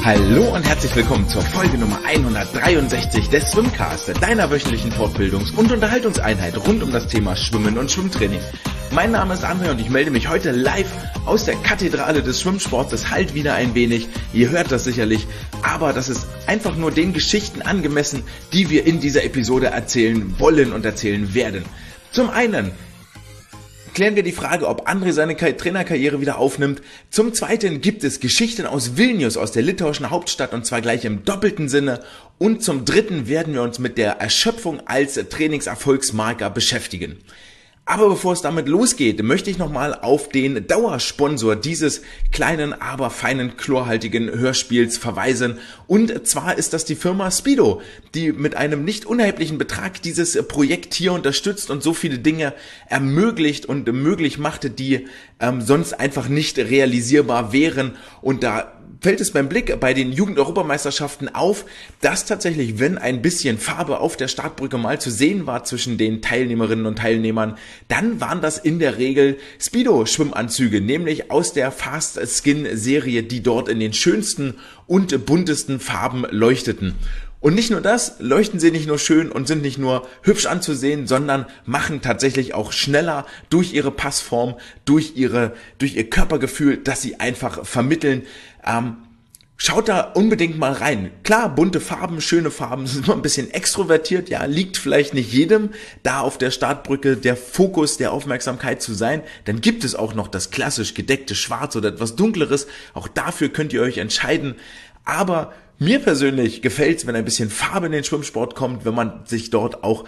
Hallo und herzlich willkommen zur Folge Nummer 163 des Swimcast, deiner wöchentlichen Fortbildungs- und Unterhaltungseinheit rund um das Thema Schwimmen und Schwimmtraining. Mein Name ist André und ich melde mich heute live aus der Kathedrale des Schwimmsports. Es hallt wieder ein wenig, ihr hört das sicherlich, aber das ist einfach nur den Geschichten angemessen, die wir in dieser Episode erzählen wollen und erzählen werden. Zum einen klären wir die Frage, ob André seine Trainerkarriere wieder aufnimmt. Zum Zweiten gibt es Geschichten aus Vilnius, aus der litauischen Hauptstadt, und zwar gleich im doppelten Sinne. Und zum Dritten werden wir uns mit der Erschöpfung als Trainingserfolgsmarker beschäftigen. Aber bevor es damit losgeht, möchte ich nochmal auf den Dauersponsor dieses kleinen, aber feinen, chlorhaltigen Hörspiels verweisen. Und zwar ist das die Firma Speedo, die mit einem nicht unerheblichen Betrag dieses Projekt hier unterstützt und so viele Dinge ermöglicht und möglich machte, die sonst einfach nicht realisierbar wären. Und da fällt es beim Blick bei den Jugend-Europameisterschaften auf, dass tatsächlich, wenn ein bisschen Farbe auf der Startbrücke mal zu sehen war zwischen den Teilnehmerinnen und Teilnehmern, dann waren das in der Regel Speedo-Schwimmanzüge, nämlich aus der Fast Skin-Serie, die dort in den schönsten und buntesten Farben leuchteten. Und nicht nur das, leuchten sie nicht nur schön und sind nicht nur hübsch anzusehen, sondern machen tatsächlich auch schneller durch ihre Passform, durch ihr Körpergefühl, das sie einfach vermitteln. Schaut da unbedingt mal rein. Klar, bunte Farben, schöne Farben, sind immer ein bisschen extrovertiert, ja, liegt vielleicht nicht jedem, da auf der Startbrücke der Fokus der Aufmerksamkeit zu sein. Dann gibt es auch noch das klassisch gedeckte Schwarz oder etwas Dunkleres. Auch dafür könnt ihr euch entscheiden. Aber mir persönlich gefällt es, wenn ein bisschen Farbe in den Schwimmsport kommt, wenn man sich dort auch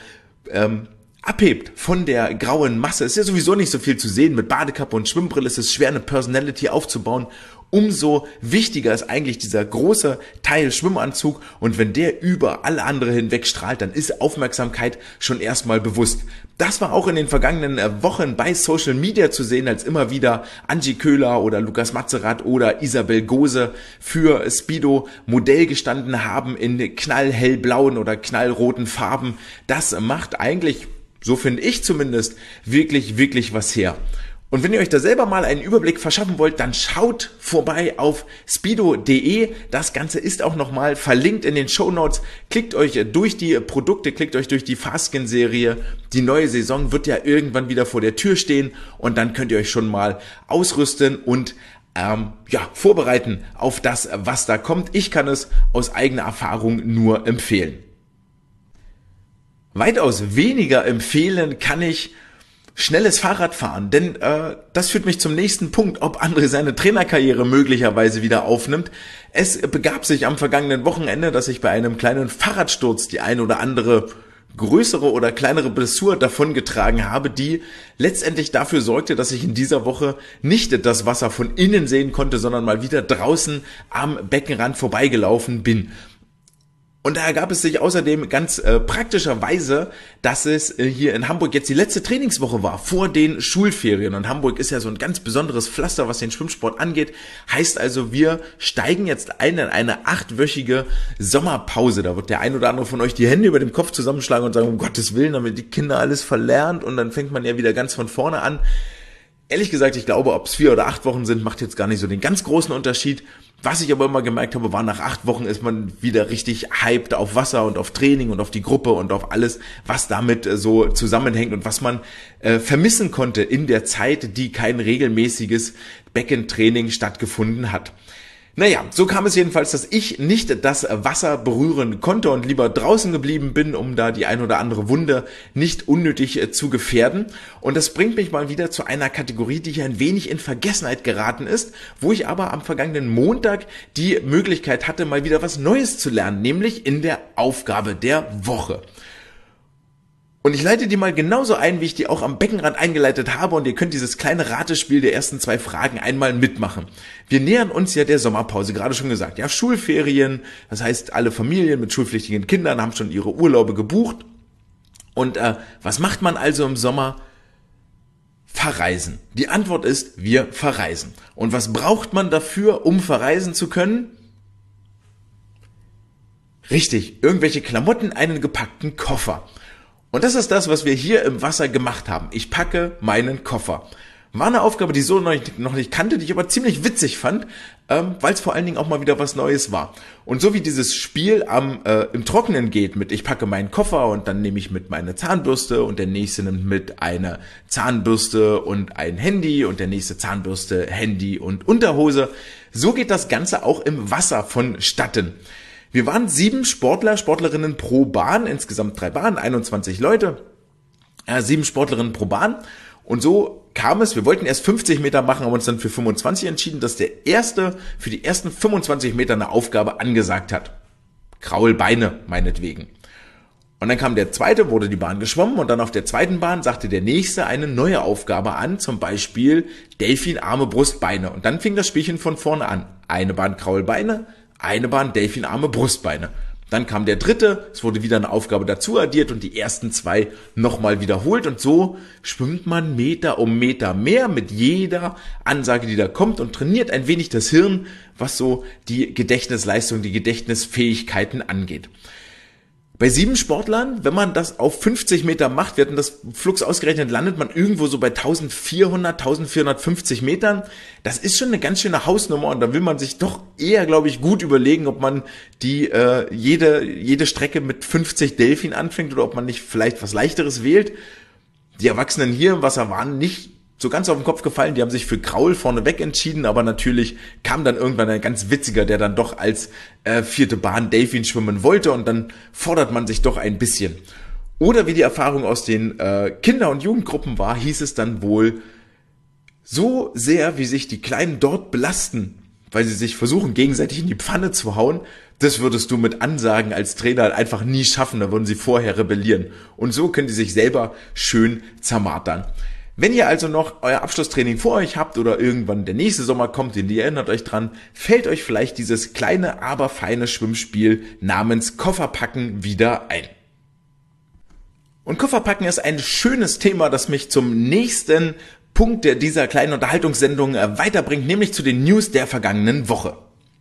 abhebt von der grauen Masse. Es ist ja sowieso nicht so viel zu sehen. Mit Badekappe und Schwimmbrille ist es schwer, eine Personality aufzubauen. Umso wichtiger ist eigentlich dieser große Teil Schwimmanzug, und wenn der über alle andere hinweg strahlt, dann ist Aufmerksamkeit schon erstmal bewusst. Das war auch in den vergangenen Wochen bei Social Media zu sehen, als immer wieder Angie Köhler oder Lukas Matzerath oder Isabel Gose für Speedo Modell gestanden haben in knallhellblauen oder knallroten Farben. Das macht eigentlich, so finde ich zumindest, wirklich, wirklich was her. Und wenn ihr euch da selber mal einen Überblick verschaffen wollt, dann schaut vorbei auf speedo.de. Das Ganze ist auch nochmal verlinkt in den Shownotes. Klickt euch durch die Produkte, klickt euch durch die Fastskin-Serie. Die neue Saison wird ja irgendwann wieder vor der Tür stehen, und dann könnt ihr euch schon mal ausrüsten und vorbereiten auf das, was da kommt. Ich kann es aus eigener Erfahrung nur empfehlen. Weitaus weniger empfehlen kann ich schnelles Fahrradfahren, denn das führt mich zum nächsten Punkt, ob André seine Trainerkarriere möglicherweise wieder aufnimmt. Es begab sich am vergangenen Wochenende, dass ich bei einem kleinen Fahrradsturz die ein oder andere größere oder kleinere Blessur davongetragen habe, die letztendlich dafür sorgte, dass ich in dieser Woche nicht das Wasser von innen sehen konnte, sondern mal wieder draußen am Beckenrand vorbeigelaufen bin. Und da ergab es sich außerdem ganz praktischerweise, dass es hier in Hamburg jetzt die letzte Trainingswoche war vor den Schulferien. Und Hamburg ist ja so ein ganz besonderes Pflaster, was den Schwimmsport angeht. Heißt also, wir steigen jetzt ein in eine 8-wöchige Sommerpause. Da wird der ein oder andere von euch die Hände über dem Kopf zusammenschlagen und sagen, um Gottes Willen, damit die Kinder alles verlernt, und dann fängt man ja wieder ganz von vorne an. Ehrlich gesagt, ich glaube, ob es 4 oder 8 Wochen sind, macht jetzt gar nicht so den ganz großen Unterschied. Was ich aber immer gemerkt habe, war, nach 8 Wochen ist man wieder richtig hyped auf Wasser und auf Training und auf die Gruppe und auf alles, was damit so zusammenhängt und was man vermissen konnte in der Zeit, die kein regelmäßiges Beckentraining stattgefunden hat. Naja, so kam es jedenfalls, dass ich nicht das Wasser berühren konnte und lieber draußen geblieben bin, um da die ein oder andere Wunde nicht unnötig zu gefährden. Und das bringt mich mal wieder zu einer Kategorie, die hier ein wenig in Vergessenheit geraten ist, wo ich aber am vergangenen Montag die Möglichkeit hatte, mal wieder was Neues zu lernen, nämlich in der Aufgabe der Woche. Und ich leite die mal genauso ein, wie ich die auch am Beckenrand eingeleitet habe, und ihr könnt dieses kleine Ratespiel der ersten 2 Fragen einmal mitmachen. Wir nähern uns ja der Sommerpause, gerade schon gesagt. Ja, Schulferien, das heißt, alle Familien mit schulpflichtigen Kindern haben schon ihre Urlaube gebucht. Und was macht man also im Sommer? Verreisen. Die Antwort ist, wir verreisen. Und was braucht man dafür, um verreisen zu können? Richtig, irgendwelche Klamotten, einen gepackten Koffer. Und das ist das, was wir hier im Wasser gemacht haben. Ich packe meinen Koffer. War eine Aufgabe, die ich so noch nicht kannte, die ich aber ziemlich witzig fand, weil es vor allen Dingen auch mal wieder was Neues war. Und so wie dieses Spiel im Trockenen geht, mit ich packe meinen Koffer und dann nehme ich mit meine Zahnbürste und der nächste nimmt mit eine Zahnbürste und ein Handy und der nächste Zahnbürste, Handy und Unterhose, so geht das Ganze auch im Wasser vonstatten. Wir waren 7 Sportler, Sportlerinnen pro Bahn, insgesamt 3 Bahnen, 21 Leute, 7 Sportlerinnen pro Bahn. Und so kam es, wir wollten erst 50 Meter machen, haben uns dann für 25 entschieden, dass der Erste für die ersten 25 Meter eine Aufgabe angesagt hat. Kraulbeine, meinetwegen. Und dann kam der Zweite, wurde die Bahn geschwommen und dann auf der zweiten Bahn sagte der Nächste eine neue Aufgabe an, zum Beispiel Delfin, Arme, Brust, Beine. Und dann fing das Spielchen von vorne an. Eine Bahn Kraulbeine, eine Bahn Delfin, Arme, Brustbeine. Dann kam der Dritte, es wurde wieder eine Aufgabe dazu addiert und die ersten 2 nochmal wiederholt. Und so schwimmt man Meter um Meter mehr mit jeder Ansage, die da kommt und trainiert ein wenig das Hirn, was so die Gedächtnisleistung, die Gedächtnisfähigkeiten angeht. Bei 7 Sportlern, wenn man das auf 50 Meter macht, wir hatten das flugs ausgerechnet, landet man irgendwo so bei 1400, 1450 Metern. Das ist schon eine ganz schöne Hausnummer und da will man sich doch eher, glaube ich, gut überlegen, ob man jede Strecke mit 50 Delfin anfängt oder ob man nicht vielleicht was Leichteres wählt. Die Erwachsenen hier im Wasser waren nicht so ganz auf den Kopf gefallen, die haben sich für Kraul vorneweg entschieden, aber natürlich kam dann irgendwann ein ganz witziger, der dann doch als 4. Bahn Delfin schwimmen wollte und dann fordert man sich doch ein bisschen. Oder wie die Erfahrung aus den Kinder- und Jugendgruppen war, hieß es dann wohl, so sehr wie sich die Kleinen dort belasten, weil sie sich versuchen gegenseitig in die Pfanne zu hauen, das würdest du mit Ansagen als Trainer einfach nie schaffen, da würden sie vorher rebellieren. Und so können die sich selber schön zermartern. Wenn ihr also noch euer Abschlusstraining vor euch habt oder irgendwann der nächste Sommer kommt, ihr erinnert euch dran, fällt euch vielleicht dieses kleine, aber feine Schwimmspiel namens Kofferpacken wieder ein. Und Kofferpacken ist ein schönes Thema, das mich zum nächsten Punkt dieser kleinen Unterhaltungssendung weiterbringt, nämlich zu den News der vergangenen Woche.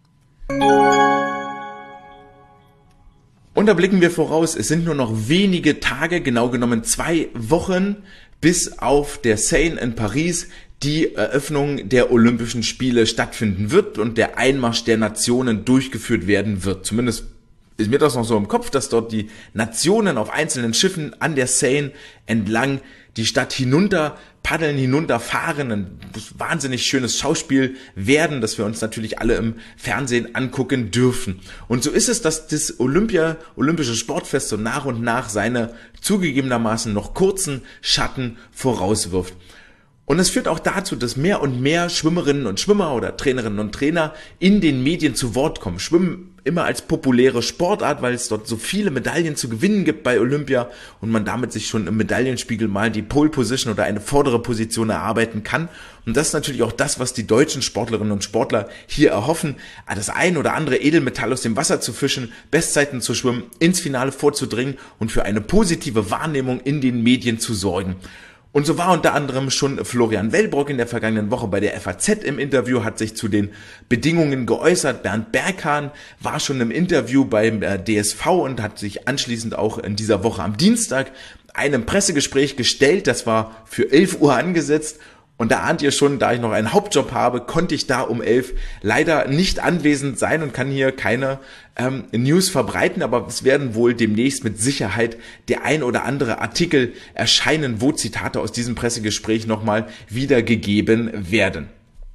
Und da blicken wir voraus, es sind nur noch wenige Tage, genau genommen 2 Wochen, bis auf der Seine in Paris die Eröffnung der Olympischen Spiele stattfinden wird und der Einmarsch der Nationen durchgeführt werden wird. Zumindest ist mir das noch so im Kopf, dass dort die Nationen auf einzelnen Schiffen an der Seine entlang die Stadt hinunter paddeln, hinunterfahren, ein wahnsinnig schönes Schauspiel werden, das wir uns natürlich alle im Fernsehen angucken dürfen. Und so ist es, dass das Olympische Sportfest so nach und nach seine zugegebenermaßen noch kurzen Schatten vorauswirft. Und es führt auch dazu, dass mehr und mehr Schwimmerinnen und Schwimmer oder Trainerinnen und Trainer in den Medien zu Wort kommen. Schwimmen immer als populäre Sportart, weil es dort so viele Medaillen zu gewinnen gibt bei Olympia und man damit sich schon im Medaillenspiegel mal die Pole Position oder eine vordere Position erarbeiten kann. Und das ist natürlich auch das, was die deutschen Sportlerinnen und Sportler hier erhoffen, das ein oder andere Edelmetall aus dem Wasser zu fischen, Bestzeiten zu schwimmen, ins Finale vorzudringen und für eine positive Wahrnehmung in den Medien zu sorgen. Und so war unter anderem schon Florian Wellbrock in der vergangenen Woche bei der FAZ im Interview, hat sich zu den Bedingungen geäußert. Bernd Berghahn war schon im Interview beim DSV und hat sich anschließend auch in dieser Woche am Dienstag einem Pressegespräch gestellt. Das war für 11 Uhr angesetzt. Und da ahnt ihr schon, da ich noch einen Hauptjob habe, konnte ich da um 11 leider nicht anwesend sein und kann hier keine News verbreiten, aber es werden wohl demnächst mit Sicherheit der ein oder andere Artikel erscheinen, wo Zitate aus diesem Pressegespräch nochmal wiedergegeben werden.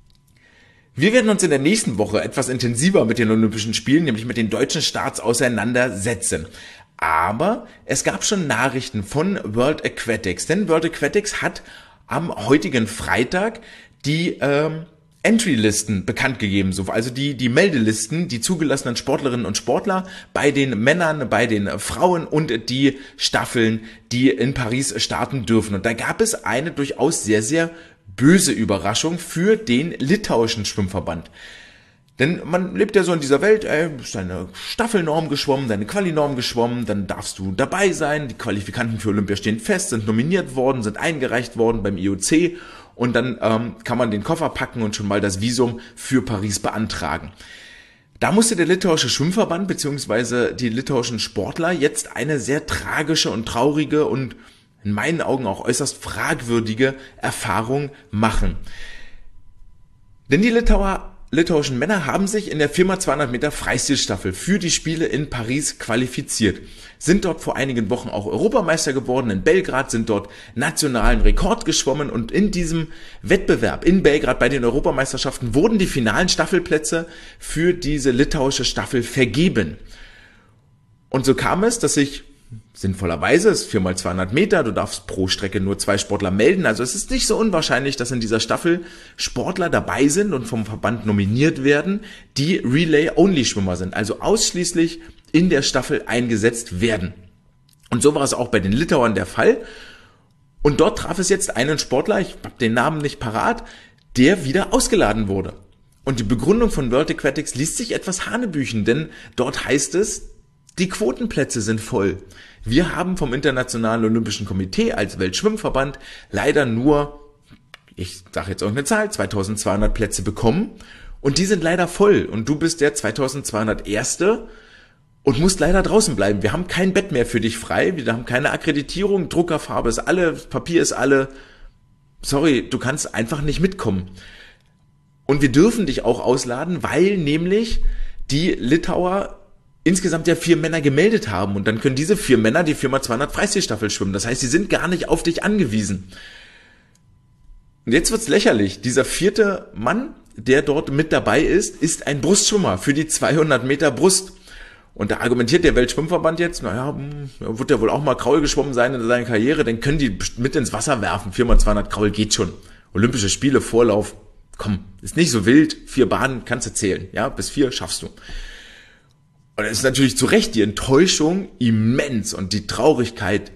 Wir werden uns in der nächsten Woche etwas intensiver mit den Olympischen Spielen, nämlich mit den deutschen Starts auseinandersetzen. Aber es gab schon Nachrichten von World Aquatics, denn World Aquatics hat am heutigen Freitag die Entry-Listen bekannt gegeben, also die Meldelisten, die zugelassenen Sportlerinnen und Sportler bei den Männern, bei den Frauen und die Staffeln, die in Paris starten dürfen. Und da gab es eine durchaus sehr, sehr böse Überraschung für den litauischen Schwimmverband. Denn man lebt ja so in dieser Welt, bist deine Staffelnorm geschwommen, deine Qualinorm geschwommen, dann darfst du dabei sein, die Qualifikanten für Olympia stehen fest, sind nominiert worden, sind eingereicht worden beim IOC und dann kann man den Koffer packen und schon mal das Visum für Paris beantragen. Da musste der litauische Schwimmverband bzw. die litauischen Sportler jetzt eine sehr tragische und traurige und in meinen Augen auch äußerst fragwürdige Erfahrung machen. Denn die litauischen Männer haben sich in der 4x200 Meter Freistilstaffel für die Spiele in Paris qualifiziert, sind dort vor einigen Wochen auch Europameister geworden in Belgrad, sind dort nationalen Rekord geschwommen und in diesem Wettbewerb in Belgrad bei den Europameisterschaften wurden die finalen Staffelplätze für diese litauische Staffel vergeben. Und so kam es, dass sich sinnvollerweise, es ist 4x200 Meter, du darfst pro Strecke nur 2 Sportler melden, also es ist nicht so unwahrscheinlich, dass in dieser Staffel Sportler dabei sind und vom Verband nominiert werden, die Relay-Only-Schwimmer sind, also ausschließlich in der Staffel eingesetzt werden. Und so war es auch bei den Litauern der Fall. Und dort traf es jetzt einen Sportler, ich habe den Namen nicht parat, der wieder ausgeladen wurde. Und die Begründung von World Aquatics liest sich etwas hanebüchen, denn dort heißt es, die Quotenplätze sind voll. Wir haben vom Internationalen Olympischen Komitee als Weltschwimmverband leider nur, ich sage jetzt auch eine Zahl, 2200 Plätze bekommen und die sind leider voll und du bist der 2200 Erste und musst leider draußen bleiben. Wir haben kein Bett mehr für dich frei, wir haben keine Akkreditierung, Druckerfarbe ist alle, Papier ist alle. Sorry, du kannst einfach nicht mitkommen. Und wir dürfen dich auch ausladen, weil nämlich die Litauer insgesamt ja 4 Männer gemeldet haben und dann können diese 4 Männer die 4x200 Freistilstaffel schwimmen. Das heißt, sie sind gar nicht auf dich angewiesen. Und jetzt wird's lächerlich. Dieser 4. Mann, der dort mit dabei ist ein Brustschwimmer für die 200 Meter Brust. Und da argumentiert der Weltschwimmverband jetzt, wird ja wohl auch mal Kraul geschwommen sein in seiner Karriere, dann können die mit ins Wasser werfen. 4x200 Kraul geht schon. Olympische Spiele, Vorlauf, komm, ist nicht so wild. 4 Bahnen kannst du zählen. Ja, bis 4 schaffst du. Und es ist natürlich zu Recht die Enttäuschung immens und die Traurigkeit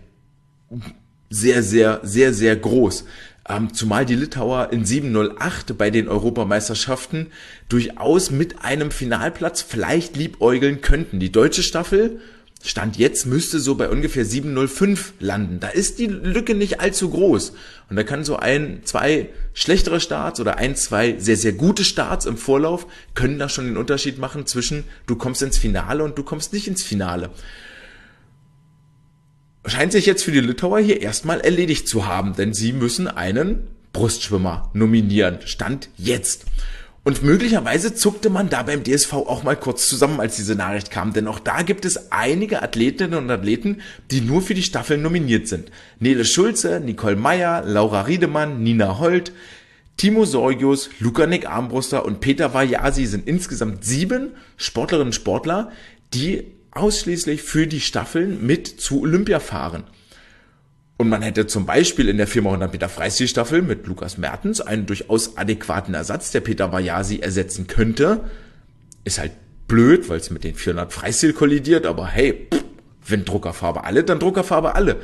sehr, sehr, sehr, sehr groß. Zumal die Litauer in 7:08 bei den Europameisterschaften durchaus mit einem Finalplatz vielleicht liebäugeln könnten. Die deutsche Staffel, Stand jetzt, müsste so bei ungefähr 7:05 landen. Da ist die Lücke nicht allzu groß. Und da kann so 2 schlechtere Starts oder 2 sehr, sehr gute Starts im Vorlauf können da schon den Unterschied machen zwischen du kommst ins Finale und du kommst nicht ins Finale. Scheint sich jetzt für die Litauer hier erstmal erledigt zu haben, denn sie müssen einen Brustschwimmer nominieren. Stand jetzt. Und möglicherweise zuckte man da beim DSV auch mal kurz zusammen, als diese Nachricht kam, denn auch da gibt es einige Athletinnen und Athleten, die nur für die Staffeln nominiert sind. Nele Schulze, Nicole Meyer, Laura Riedemann, Nina Holt, Timo Sorgius, Lukanik Armbruster und Peter Vajasi sind insgesamt 7 Sportlerinnen und Sportler, die ausschließlich für die Staffeln mit zu Olympia fahren. Und man hätte zum Beispiel in der 4x100 Meter Freistilstaffel mit Lukas Mertens einen durchaus adäquaten Ersatz, der Peter Vajasi ersetzen könnte. Ist halt blöd, weil es mit den 400 Freistil kollidiert, aber hey, wenn Druckerfarbe alle, dann Druckerfarbe alle.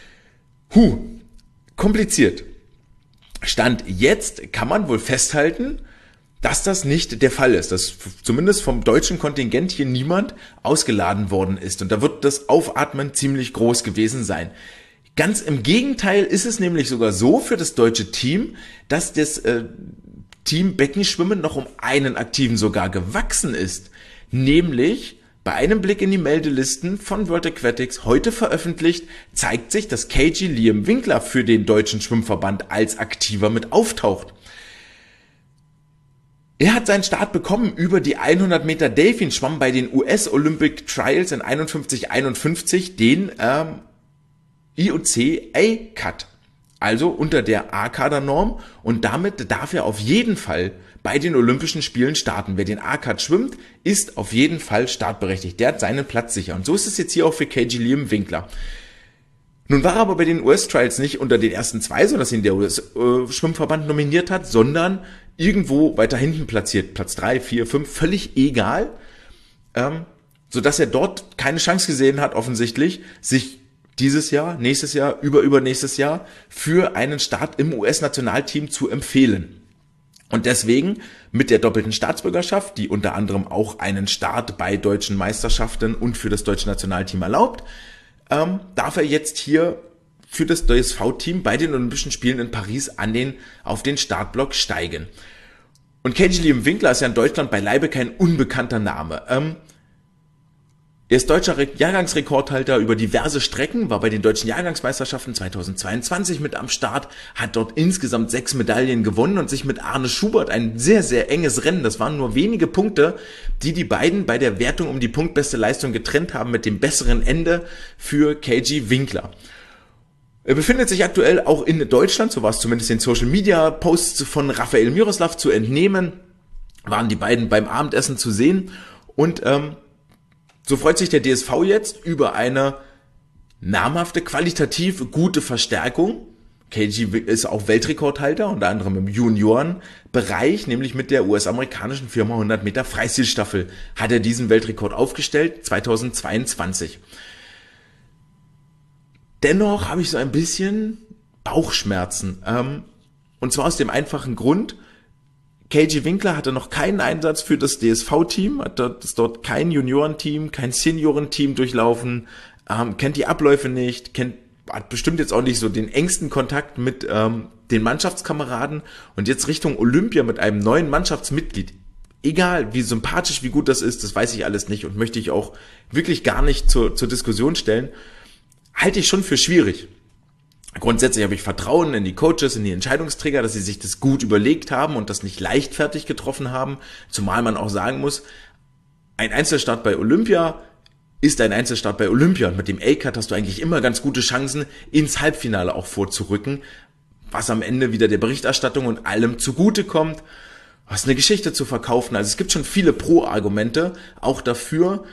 Kompliziert. Stand jetzt kann man wohl festhalten, dass das nicht der Fall ist, dass zumindest vom deutschen Kontingent hier niemand ausgeladen worden ist. Und da wird das Aufatmen ziemlich groß gewesen sein. Ganz im Gegenteil ist es nämlich sogar so für das deutsche Team, dass das Team Beckenschwimmen noch um einen Aktiven sogar gewachsen ist. Nämlich bei einem Blick in die Meldelisten von World Aquatics heute veröffentlicht, zeigt sich, dass KG Liam Winkler für den deutschen Schwimmverband als Aktiver mit auftaucht. Er hat seinen Start bekommen über die 100 Meter Delfin, schwamm bei den US Olympic Trials in 51:51 den IOC A-Cut, also unter der A-Kader-Norm, und damit darf er auf jeden Fall bei den Olympischen Spielen starten. Wer den A-Cut schwimmt, ist auf jeden Fall startberechtigt. Der hat seinen Platz sicher. Und so ist es jetzt hier auch für KG Liam Winkler. Nun war er aber bei den US-Trials nicht unter den ersten 2, so dass ihn der US-Schwimmverband nominiert hat, sondern irgendwo weiter hinten platziert. Platz 3, 4, 5, völlig egal. Sodass er dort keine Chance gesehen hat, offensichtlich, sich dieses Jahr, nächstes Jahr, übernächstes Jahr für einen Start im US-Nationalteam zu empfehlen. Und deswegen mit der doppelten Staatsbürgerschaft, die unter anderem auch einen Start bei deutschen Meisterschaften und für das deutsche Nationalteam erlaubt, darf er jetzt hier für das DSV-Team bei den Olympischen Spielen in Paris auf den Startblock steigen. Und KG Liam Winkler ist ja in Deutschland beileibe kein unbekannter Name. Er ist deutscher Jahrgangsrekordhalter über diverse Strecken, war bei den deutschen Jahrgangsmeisterschaften 2022 mit am Start, hat dort insgesamt 6 Medaillen gewonnen und sich mit Arne Schubert ein sehr, sehr enges Rennen, das waren nur wenige Punkte, die beiden bei der Wertung um die punktbeste Leistung getrennt haben, mit dem besseren Ende für KG Winkler. Er befindet sich aktuell auch in Deutschland, so war es zumindest in Social Media Posts von Rafael Miroslav zu entnehmen, waren die beiden beim Abendessen zu sehen und so freut sich der DSV jetzt über eine namhafte, qualitativ gute Verstärkung. KG ist auch Weltrekordhalter, unter anderem im Juniorenbereich, nämlich mit der US-amerikanischen Firma 100 Meter Freistilstaffel hat er diesen Weltrekord aufgestellt, 2022. Dennoch habe ich so ein bisschen Bauchschmerzen. Und zwar aus dem einfachen Grund, KG Winkler hatte noch keinen Einsatz für das DSV-Team, ist dort kein Juniorenteam, kein Seniorenteam durchlaufen, kennt die Abläufe nicht, hat bestimmt jetzt auch nicht so den engsten Kontakt mit den Mannschaftskameraden und jetzt Richtung Olympia mit einem neuen Mannschaftsmitglied. Egal, wie sympathisch, wie gut das ist, das weiß ich alles nicht und möchte ich auch wirklich gar nicht zur Diskussion stellen, halte ich schon für schwierig. Grundsätzlich habe ich Vertrauen in die Coaches, in die Entscheidungsträger, dass sie sich das gut überlegt haben und das nicht leichtfertig getroffen haben. Zumal man auch sagen muss, ein Einzelstart bei Olympia ist ein Einzelstart bei Olympia. Und mit dem A-Cut hast du eigentlich immer ganz gute Chancen, ins Halbfinale auch vorzurücken, was am Ende wieder der Berichterstattung und allem zugutekommt. Du hast eine Geschichte zu verkaufen. Also es gibt schon viele Pro-Argumente auch dafür.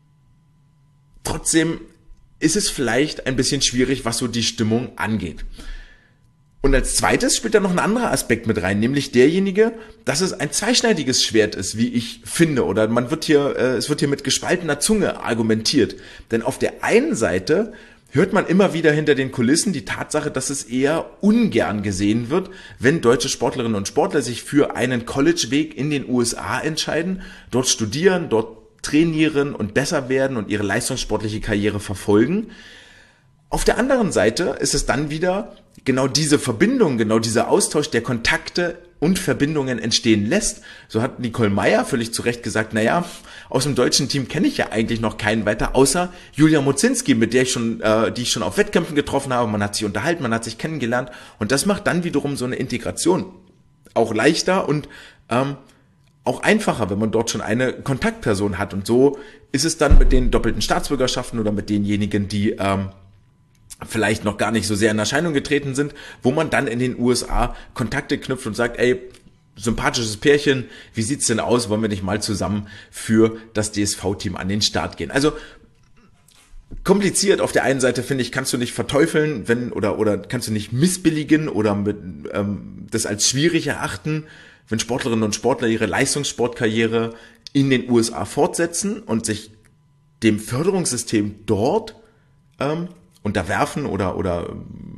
Trotzdem ist es vielleicht ein bisschen schwierig, was so die Stimmung angeht. Und als zweites spielt da noch ein anderer Aspekt mit rein, nämlich derjenige, dass es ein zweischneidiges Schwert ist, wie ich finde, oder es wird hier mit gespaltener Zunge argumentiert. Denn auf der einen Seite hört man immer wieder hinter den Kulissen die Tatsache, dass es eher ungern gesehen wird, wenn deutsche Sportlerinnen und Sportler sich für einen College-Weg in den USA entscheiden, dort studieren, dort trainieren und besser werden und ihre leistungssportliche Karriere verfolgen. Auf der anderen Seite ist es dann wieder genau diese Verbindung, genau dieser Austausch der Kontakte und Verbindungen entstehen lässt. So hat Nicole Meyer völlig zu Recht gesagt, naja, aus dem deutschen Team kenne ich ja eigentlich noch keinen weiter, außer Julia Mozinski, mit der die ich schon auf Wettkämpfen getroffen habe. Man hat sich unterhalten, man hat sich kennengelernt und das macht dann wiederum so eine Integration auch leichter und auch einfacher, wenn man dort schon eine Kontaktperson hat. Und so ist es dann mit den doppelten Staatsbürgerschaften oder mit denjenigen, die vielleicht noch gar nicht so sehr in Erscheinung getreten sind, wo man dann in den USA Kontakte knüpft und sagt, ey, sympathisches Pärchen, wie sieht's denn aus? Wollen wir nicht mal zusammen für das DSV-Team an den Start gehen? Also kompliziert auf der einen Seite, finde ich, kannst du nicht verteufeln, oder kannst du nicht missbilligen oder das als schwierig erachten, wenn Sportlerinnen und Sportler ihre Leistungssportkarriere in den USA fortsetzen und sich dem Förderungssystem dort unterwerfen oder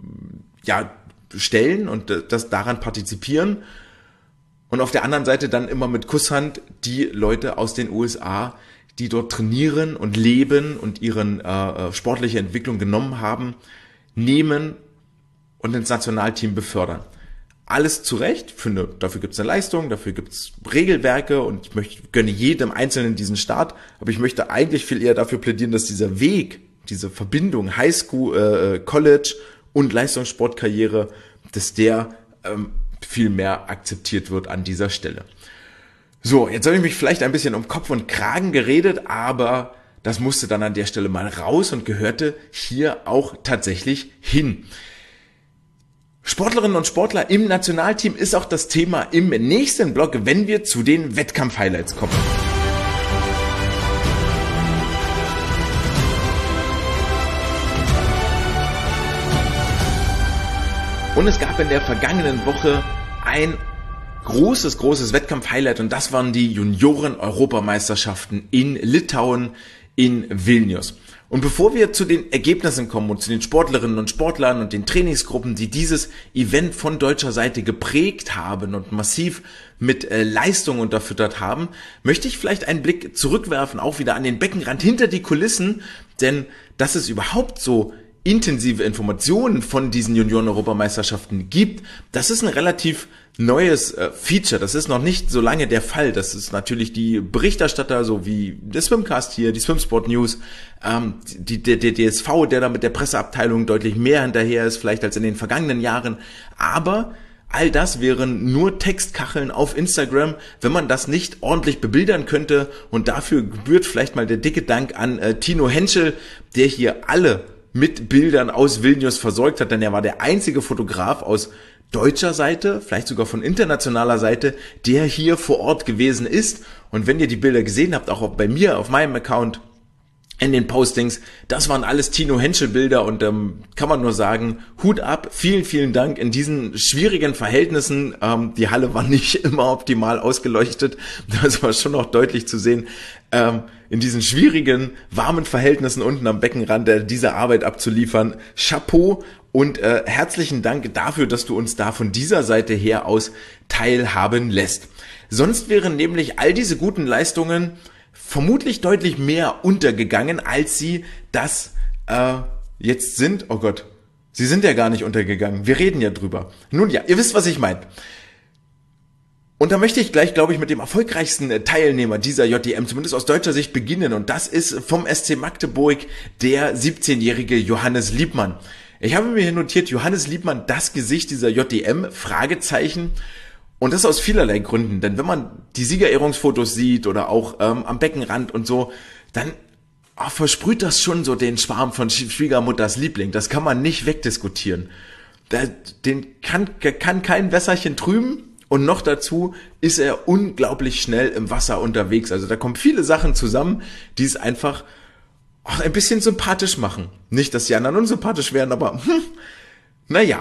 stellen und das daran partizipieren und auf der anderen Seite dann immer mit Kusshand die Leute aus den USA, die dort trainieren und leben und ihren sportliche Entwicklung genommen haben, nehmen und ins Nationalteam befördern. Alles zu Recht, finde, dafür gibt es eine Leistung, dafür gibt es Regelwerke und ich gönne jedem Einzelnen diesen Start, aber ich möchte eigentlich viel eher dafür plädieren, dass dieser Weg, diese Verbindung Highschool, College und Leistungssportkarriere, dass der viel mehr akzeptiert wird an dieser Stelle. So, jetzt habe ich mich vielleicht ein bisschen um Kopf und Kragen geredet, aber das musste dann an der Stelle mal raus und gehörte hier auch tatsächlich hin. Sportlerinnen und Sportler im Nationalteam ist auch das Thema im nächsten Blog, wenn wir zu den Wettkampf-Highlights kommen. Und es gab in der vergangenen Woche ein großes Wettkampf-Highlight und das waren die Junioren-Europameisterschaften in Litauen in Vilnius. Und bevor wir zu den Ergebnissen kommen und zu den Sportlerinnen und Sportlern und den Trainingsgruppen, die dieses Event von deutscher Seite geprägt haben und massiv mit Leistung unterfüttert haben, möchte ich vielleicht einen Blick zurückwerfen, auch wieder an den Beckenrand hinter die Kulissen, denn dass es überhaupt so intensive Informationen von diesen Junioren-Europameisterschaften gibt, das ist ein relativ neues Feature. Das ist noch nicht so lange der Fall. Das ist natürlich die Berichterstatter, so wie der Swimcast hier, die Swimsport News, der DSV, der da mit der Presseabteilung deutlich mehr hinterher ist, vielleicht als in den vergangenen Jahren. Aber all das wären nur Textkacheln auf Instagram, wenn man das nicht ordentlich bebildern könnte. Und dafür gebührt vielleicht mal der dicke Dank an Tino Henschel, der hier alle mit Bildern aus Vilnius versorgt hat, denn er war der einzige Fotograf aus deutscher Seite, vielleicht sogar von internationaler Seite, der hier vor Ort gewesen ist. Und wenn ihr die Bilder gesehen habt, auch bei mir auf meinem Account, in den Postings, das waren alles Tino Henschel Bilder und kann man nur sagen, Hut ab, vielen, vielen Dank in diesen schwierigen Verhältnissen. Die Halle war nicht immer optimal ausgeleuchtet, das war schon noch deutlich zu sehen. In diesen schwierigen, warmen Verhältnissen unten am Beckenrand diese Arbeit abzuliefern. Chapeau und herzlichen Dank dafür, dass du uns da von dieser Seite her aus teilhaben lässt. Sonst wären nämlich all diese guten Leistungen vermutlich deutlich mehr untergegangen, als sie das jetzt sind. Oh Gott, sie sind ja gar nicht untergegangen. Wir reden ja drüber. Nun ja, ihr wisst, was ich meine. Und da möchte ich gleich, glaube ich, mit dem erfolgreichsten Teilnehmer dieser JDM, zumindest aus deutscher Sicht, beginnen. Und das ist vom SC Magdeburg der 17-jährige Johannes Liebmann. Ich habe mir hier notiert, Johannes Liebmann, das Gesicht dieser JDM, Fragezeichen. Und das aus vielerlei Gründen, denn wenn man die Siegerehrungsfotos sieht oder auch am Beckenrand und so, dann versprüht das schon so den Schwarm von Schwiegermutters Liebling. Das kann man nicht wegdiskutieren. Den kann kein Wässerchen trüben und noch dazu ist er unglaublich schnell im Wasser unterwegs. Also da kommen viele Sachen zusammen, die es einfach auch ein bisschen sympathisch machen. Nicht, dass die anderen unsympathisch wären, aber naja.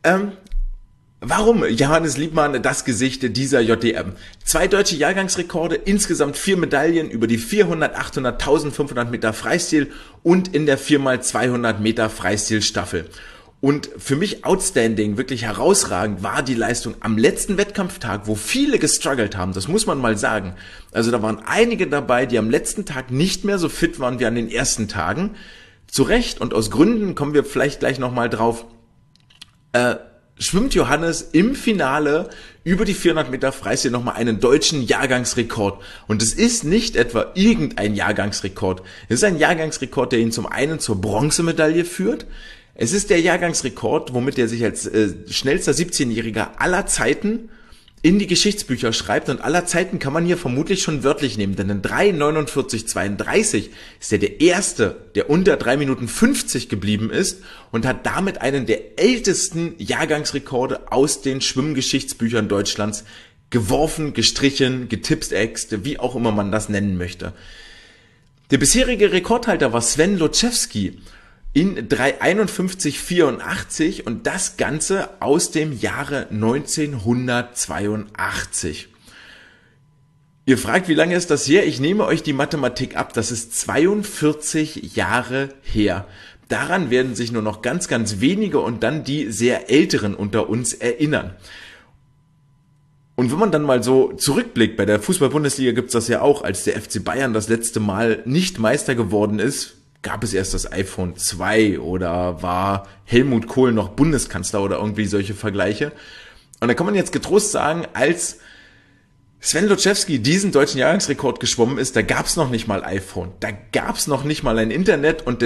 Warum Johannes Liebmann das Gesicht dieser JDM? 2 deutsche Jahrgangsrekorde, insgesamt 4 Medaillen über die 400, 800, 1500 Meter Freistil und in der 4x200 Meter Freistilstaffel. Und für mich outstanding, wirklich herausragend war die Leistung am letzten Wettkampftag, wo viele gestruggelt haben, das muss man mal sagen. Also da waren einige dabei, die am letzten Tag nicht mehr so fit waren wie an den ersten Tagen. Zu Recht und aus Gründen, kommen wir vielleicht gleich nochmal drauf, schwimmt Johannes im Finale über die 400 Meter Freistil nochmal einen deutschen Jahrgangsrekord. Und es ist nicht etwa irgendein Jahrgangsrekord. Es ist ein Jahrgangsrekord, der ihn zum einen zur Bronzemedaille führt. Es ist der Jahrgangsrekord, womit er sich als schnellster 17-Jähriger aller Zeiten in die Geschichtsbücher schreibt. Und aller Zeiten kann man hier vermutlich schon wörtlich nehmen, denn in 3:49,32 ist er der Erste, der unter 3 Minuten 50 geblieben ist und hat damit einen der ältesten Jahrgangsrekorde aus den Schwimmgeschichtsbüchern Deutschlands geworfen, gestrichen, getippt, wie auch immer man das nennen möchte. Der bisherige Rekordhalter war Sven Loczewski in 3:51,84 und das Ganze aus dem Jahre 1982. Ihr fragt, wie lange ist das her? Ich nehme euch die Mathematik ab. Das ist 42 Jahre her. Daran werden sich nur noch ganz, ganz wenige und dann die sehr Älteren unter uns erinnern. Und wenn man dann mal so zurückblickt, bei der Fußball-Bundesliga gibt's das ja auch, als der FC Bayern das letzte Mal nicht Meister geworden ist, gab es erst das iPhone 2 oder war Helmut Kohl noch Bundeskanzler oder irgendwie solche Vergleiche. Und da kann man jetzt getrost sagen, als Sven Loczewski diesen deutschen Jahrgangsrekord geschwommen ist, da gab's noch nicht mal iPhone, da gab's noch nicht mal ein Internet und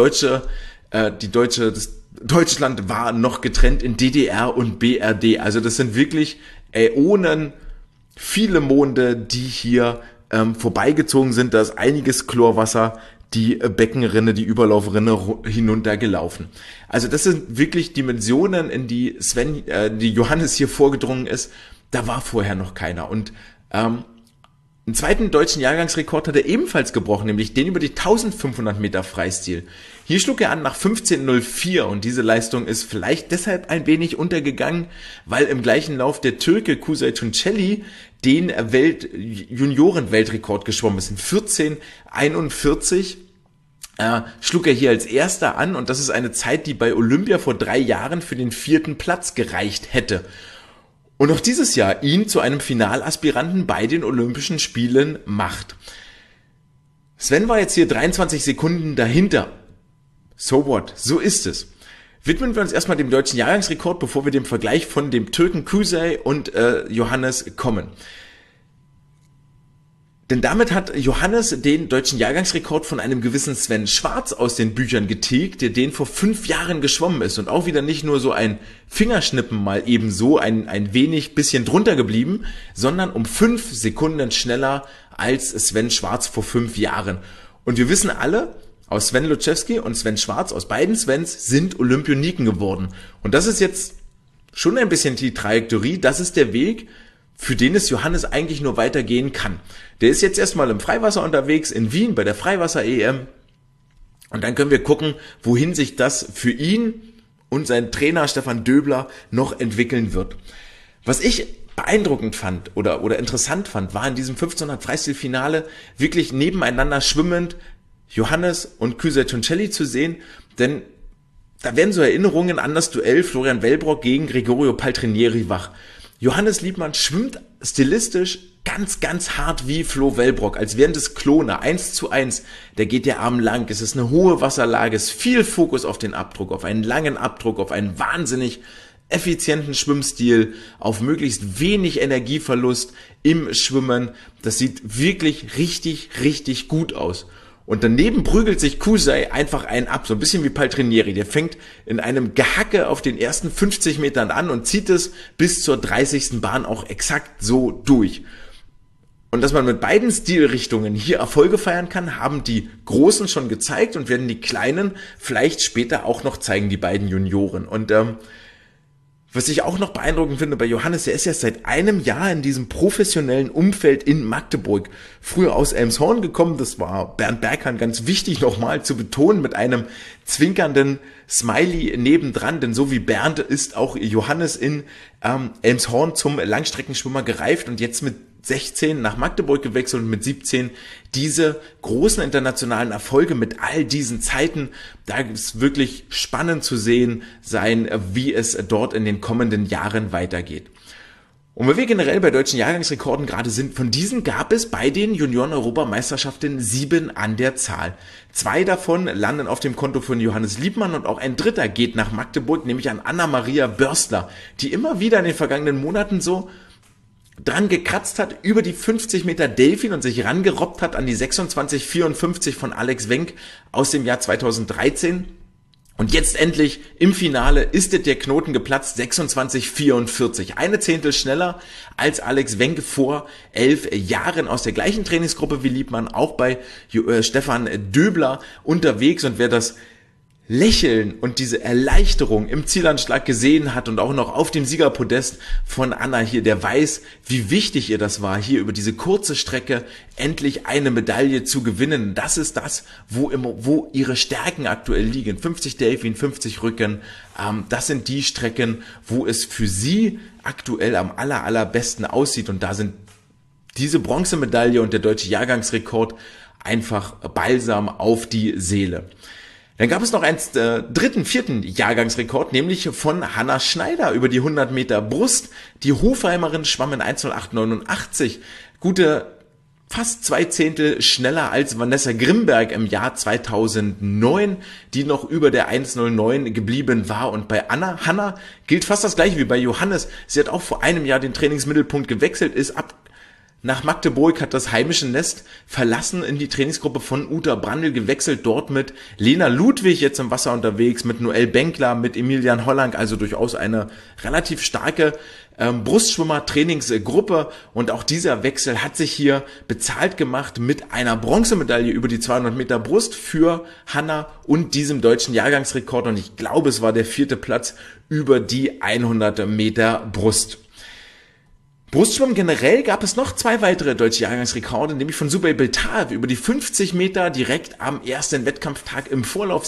Deutschland war noch getrennt in DDR und BRD. Also das sind wirklich Äonen, viele Monde, die hier vorbeigezogen sind. Da ist einiges Chlorwasser die Beckenrinne, die Überlaufrinne hinuntergelaufen. Also das sind wirklich Dimensionen, in die die Johannes hier vorgedrungen ist. Da war vorher noch keiner. Und einen zweiten deutschen Jahrgangsrekord hat er ebenfalls gebrochen, nämlich den über die 1500 Meter Freistil. Hier schlug er an nach 15:04 und diese Leistung ist vielleicht deshalb ein wenig untergegangen, weil im gleichen Lauf der Türke Kuzey Tunçeli den Junioren-Weltrekord geschwommen ist. In 14:41 schlug er hier als Erster an und das ist eine Zeit, die bei Olympia vor 3 Jahren für den 4. Platz gereicht hätte. Und auch dieses Jahr ihn zu einem Finalaspiranten bei den Olympischen Spielen macht. Sven war jetzt hier 23 Sekunden dahinter. So what? So ist es. Widmen wir uns erstmal dem deutschen Jahrgangsrekord, bevor wir dem Vergleich von dem Türken Kuzey und Johannes kommen. Denn damit hat Johannes den deutschen Jahrgangsrekord von einem gewissen Sven Schwarz aus den Büchern getilgt, der den vor 5 Jahren geschwommen ist und auch wieder nicht nur so ein Fingerschnippen mal eben so ein wenig bisschen drunter geblieben, sondern um 5 Sekunden schneller als Sven Schwarz vor 5 Jahren. Und wir wissen alle, aus Sven Luszewski und Sven Schwarz, aus beiden Svens, sind Olympioniken geworden. Und das ist jetzt schon ein bisschen die Trajektorie, das ist der Weg, für den es Johannes eigentlich nur weitergehen kann. Der ist jetzt erstmal im Freiwasser unterwegs in Wien bei der Freiwasser-EM und dann können wir gucken, wohin sich das für ihn und seinen Trainer Stefan Döbler noch entwickeln wird. Was ich beeindruckend fand oder interessant fand, war in diesem 1500 Freistilfinale wirklich nebeneinander schwimmend Johannes und Kuzey Tunçeli zu sehen, denn da werden so Erinnerungen an das Duell Florian Wellbrock gegen Gregorio Paltrinieri wach. Johannes Liebmann schwimmt stilistisch ganz, ganz hart wie Flo Wellbrock, als wären das Klone, 1:1. Der geht der Arm lang, es ist eine hohe Wasserlage, es ist viel Fokus auf den Abdruck, auf einen langen Abdruck, auf einen wahnsinnig effizienten Schwimmstil, auf möglichst wenig Energieverlust im Schwimmen. Das sieht wirklich richtig, richtig gut aus. Und daneben prügelt sich Kuzey einfach einen ab, so ein bisschen wie Paltrinieri. Der fängt in einem Gehacke auf den ersten 50 Metern an und zieht es bis zur 30. Bahn auch exakt so durch. Und dass man mit beiden Stilrichtungen hier Erfolge feiern kann, haben die Großen schon gezeigt und werden die Kleinen vielleicht später auch noch zeigen, die beiden Junioren. Und was ich auch noch beeindruckend finde bei Johannes, der ist ja seit einem Jahr in diesem professionellen Umfeld in Magdeburg. Früher aus Elmshorn gekommen, das war Bernd Berghahn ganz wichtig nochmal zu betonen, mit einem zwinkernden Smiley nebendran, denn so wie Bernd ist auch Johannes in Elmshorn zum Langstreckenschwimmer gereift und jetzt mit 16 nach Magdeburg gewechselt und mit 17 diese großen internationalen Erfolge mit all diesen Zeiten. Da ist wirklich spannend zu sehen sein, wie es dort in den kommenden Jahren weitergeht. Und weil wir generell bei deutschen Jahrgangsrekorden gerade sind, von diesen gab es bei den Junioren-Europameisterschaften 7 an der Zahl. 2 davon landen auf dem Konto von Johannes Liebmann und auch ein dritter geht nach Magdeburg, nämlich an Anna-Maria Börstler, die immer wieder in den vergangenen Monaten so dran gekratzt hat über die 50 Meter Delfin und sich rangerobbt hat an die 26,54 von Alex Wenck aus dem Jahr 2013. Und jetzt endlich im Finale ist der Knoten geplatzt, 26,44. Eine Zehntel schneller als Alex Wenck vor 11 Jahren aus der gleichen Trainingsgruppe wie Liebmann, auch bei Stefan Döbler unterwegs. Und wer das Lächeln und diese Erleichterung im Zielanschlag gesehen hat und auch noch auf dem Siegerpodest von Anna hier, der weiß, wie wichtig ihr das war, hier über diese kurze Strecke endlich eine Medaille zu gewinnen. Das ist das, wo ihre Stärken aktuell liegen. 50 Delfin, 50 Rücken, das sind die Strecken, wo es für sie aktuell am allerbesten aussieht. Und da sind diese Bronzemedaille und der deutsche Jahrgangsrekord einfach Balsam auf die Seele. Dann gab es noch einen vierten Jahrgangsrekord, nämlich von Hanna Schneider über die 100 Meter Brust. Die Hofheimerin schwamm in 1:08,89. Gute fast 2 Zehntel schneller als Vanessa Grimberg im Jahr 2009, die noch über der 1:09 geblieben war. Und bei Hanna gilt fast das gleiche wie bei Johannes. Sie hat auch vor einem Jahr den Trainingsmittelpunkt gewechselt, ist nach Magdeburg, hat das heimische Nest verlassen, in die Trainingsgruppe von Uta Brandl gewechselt, dort mit Lena Ludwig jetzt im Wasser unterwegs, mit Noelle Benkler, mit Emilian Hollang, also durchaus eine relativ starke Brustschwimmer-Trainingsgruppe. Und auch dieser Wechsel hat sich hier bezahlt gemacht mit einer Bronzemedaille über die 200 Meter Brust für Hanna und diesem deutschen Jahrgangsrekord. Und ich glaube, es war der 4. Platz über die 100 Meter Brust. Brustschwimmen generell gab es noch 2 weitere deutsche Jahrgangsrekorde, nämlich von Subay Beltaev über die 50 Meter direkt am ersten Wettkampftag im Vorlauf,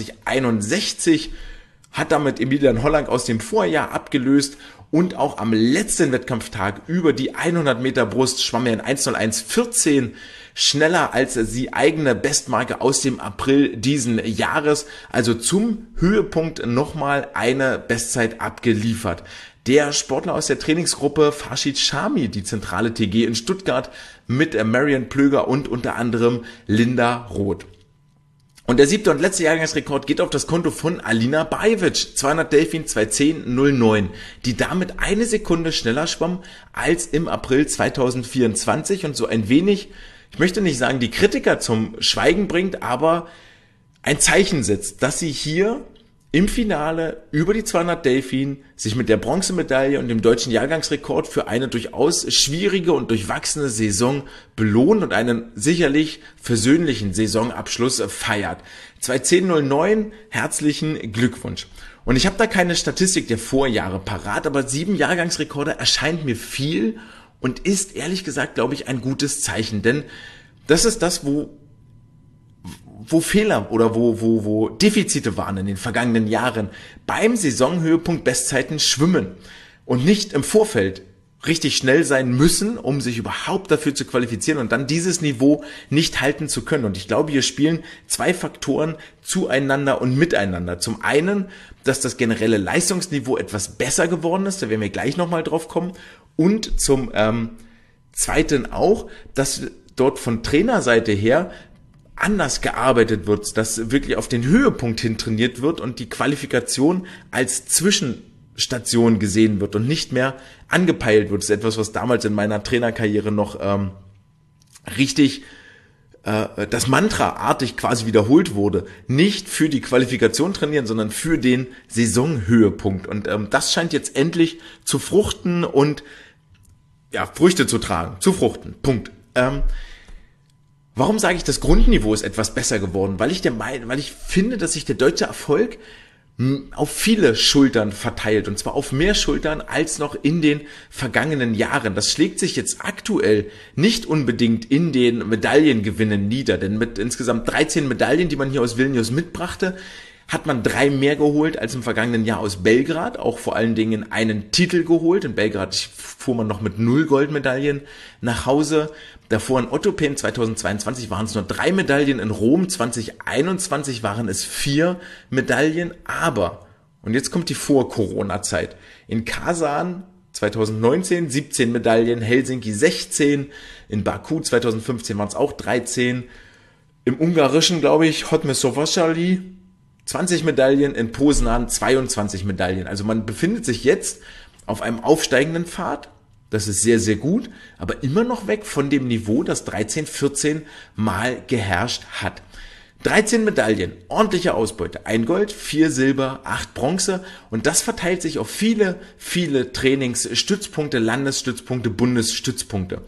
27,61, hat damit Emilian Hollang aus dem Vorjahr abgelöst und auch am letzten Wettkampftag über die 100 Meter Brust schwamm er in 1:01,14 schneller als die eigene Bestmarke aus dem April diesen Jahres, also zum Höhepunkt nochmal eine Bestzeit abgeliefert. Der Sportler aus der Trainingsgruppe Farshid Shami, die zentrale TG in Stuttgart, mit Marion Plöger und unter anderem Linda Roth. Und der 7. und letzte Jahrgangsrekord geht auf das Konto von Alina Bajevic, 200 Delfin 2:10:09, die damit 1 Sekunde schneller schwamm als im April 2024 und so ein wenig, ich möchte nicht sagen, die Kritiker zum Schweigen bringt, aber ein Zeichen setzt, dass sie hier im Finale über die 200 Delfin sich mit der Bronzemedaille und dem deutschen Jahrgangsrekord für eine durchaus schwierige und durchwachsene Saison belohnt und einen sicherlich versöhnlichen Saisonabschluss feiert. 2:10:09, herzlichen Glückwunsch. Und ich habe da keine Statistik der Vorjahre parat, aber 7 Jahrgangsrekorde erscheint mir viel und ist ehrlich gesagt, glaube ich, ein gutes Zeichen, denn das ist das, wo Fehler oder wo Defizite waren in den vergangenen Jahren beim Saisonhöhepunkt Bestzeiten schwimmen und nicht im Vorfeld richtig schnell sein müssen, um sich überhaupt dafür zu qualifizieren und dann dieses Niveau nicht halten zu können. Und ich glaube, hier spielen 2 Faktoren zueinander und miteinander. Zum einen, dass das generelle Leistungsniveau etwas besser geworden ist, da werden wir gleich nochmal drauf kommen, und zum zweiten auch, dass dort von Trainerseite her anders gearbeitet wird, dass wirklich auf den Höhepunkt hin trainiert wird und die Qualifikation als Zwischenstation gesehen wird und nicht mehr angepeilt wird. Das ist etwas, was damals in meiner Trainerkarriere noch richtig das Mantra-artig quasi wiederholt wurde. Nicht für die Qualifikation trainieren, sondern für den Saisonhöhepunkt. Und das scheint jetzt endlich zu fruchten und Früchte zu tragen. Zu fruchten. Punkt. Warum sage ich, das Grundniveau ist etwas besser geworden? Weil ich finde, dass sich der deutsche Erfolg auf viele Schultern verteilt, und zwar auf mehr Schultern als noch in den vergangenen Jahren. Das schlägt sich jetzt aktuell nicht unbedingt in den Medaillengewinnen nieder, denn mit insgesamt 13 Medaillen, die man hier aus Vilnius mitbrachte, hat man 3 mehr geholt als im vergangenen Jahr aus Belgrad, auch vor allen Dingen einen Titel geholt. In Belgrad fuhr man noch mit 0 Goldmedaillen nach Hause. Davor in Ottopen 2022 waren es nur 3 Medaillen, in Rom 2021 waren es 4 Medaillen, aber, und jetzt kommt die Vor-Corona-Zeit, in Kasan 2019 17 Medaillen, Helsinki 16, in Baku 2015 waren es auch 13, im Ungarischen, glaube ich, Hotmesovasali 20 Medaillen, in Poznan 22 Medaillen. Also man befindet sich jetzt auf einem aufsteigenden Pfad. Das ist sehr, sehr gut, aber immer noch weg von dem Niveau, das 13, 14 Mal geherrscht hat. 13 Medaillen, ordentliche Ausbeute. 1 Gold, 4 Silber, 8 Bronze, und das verteilt sich auf viele, viele Trainingsstützpunkte, Landesstützpunkte, Bundesstützpunkte.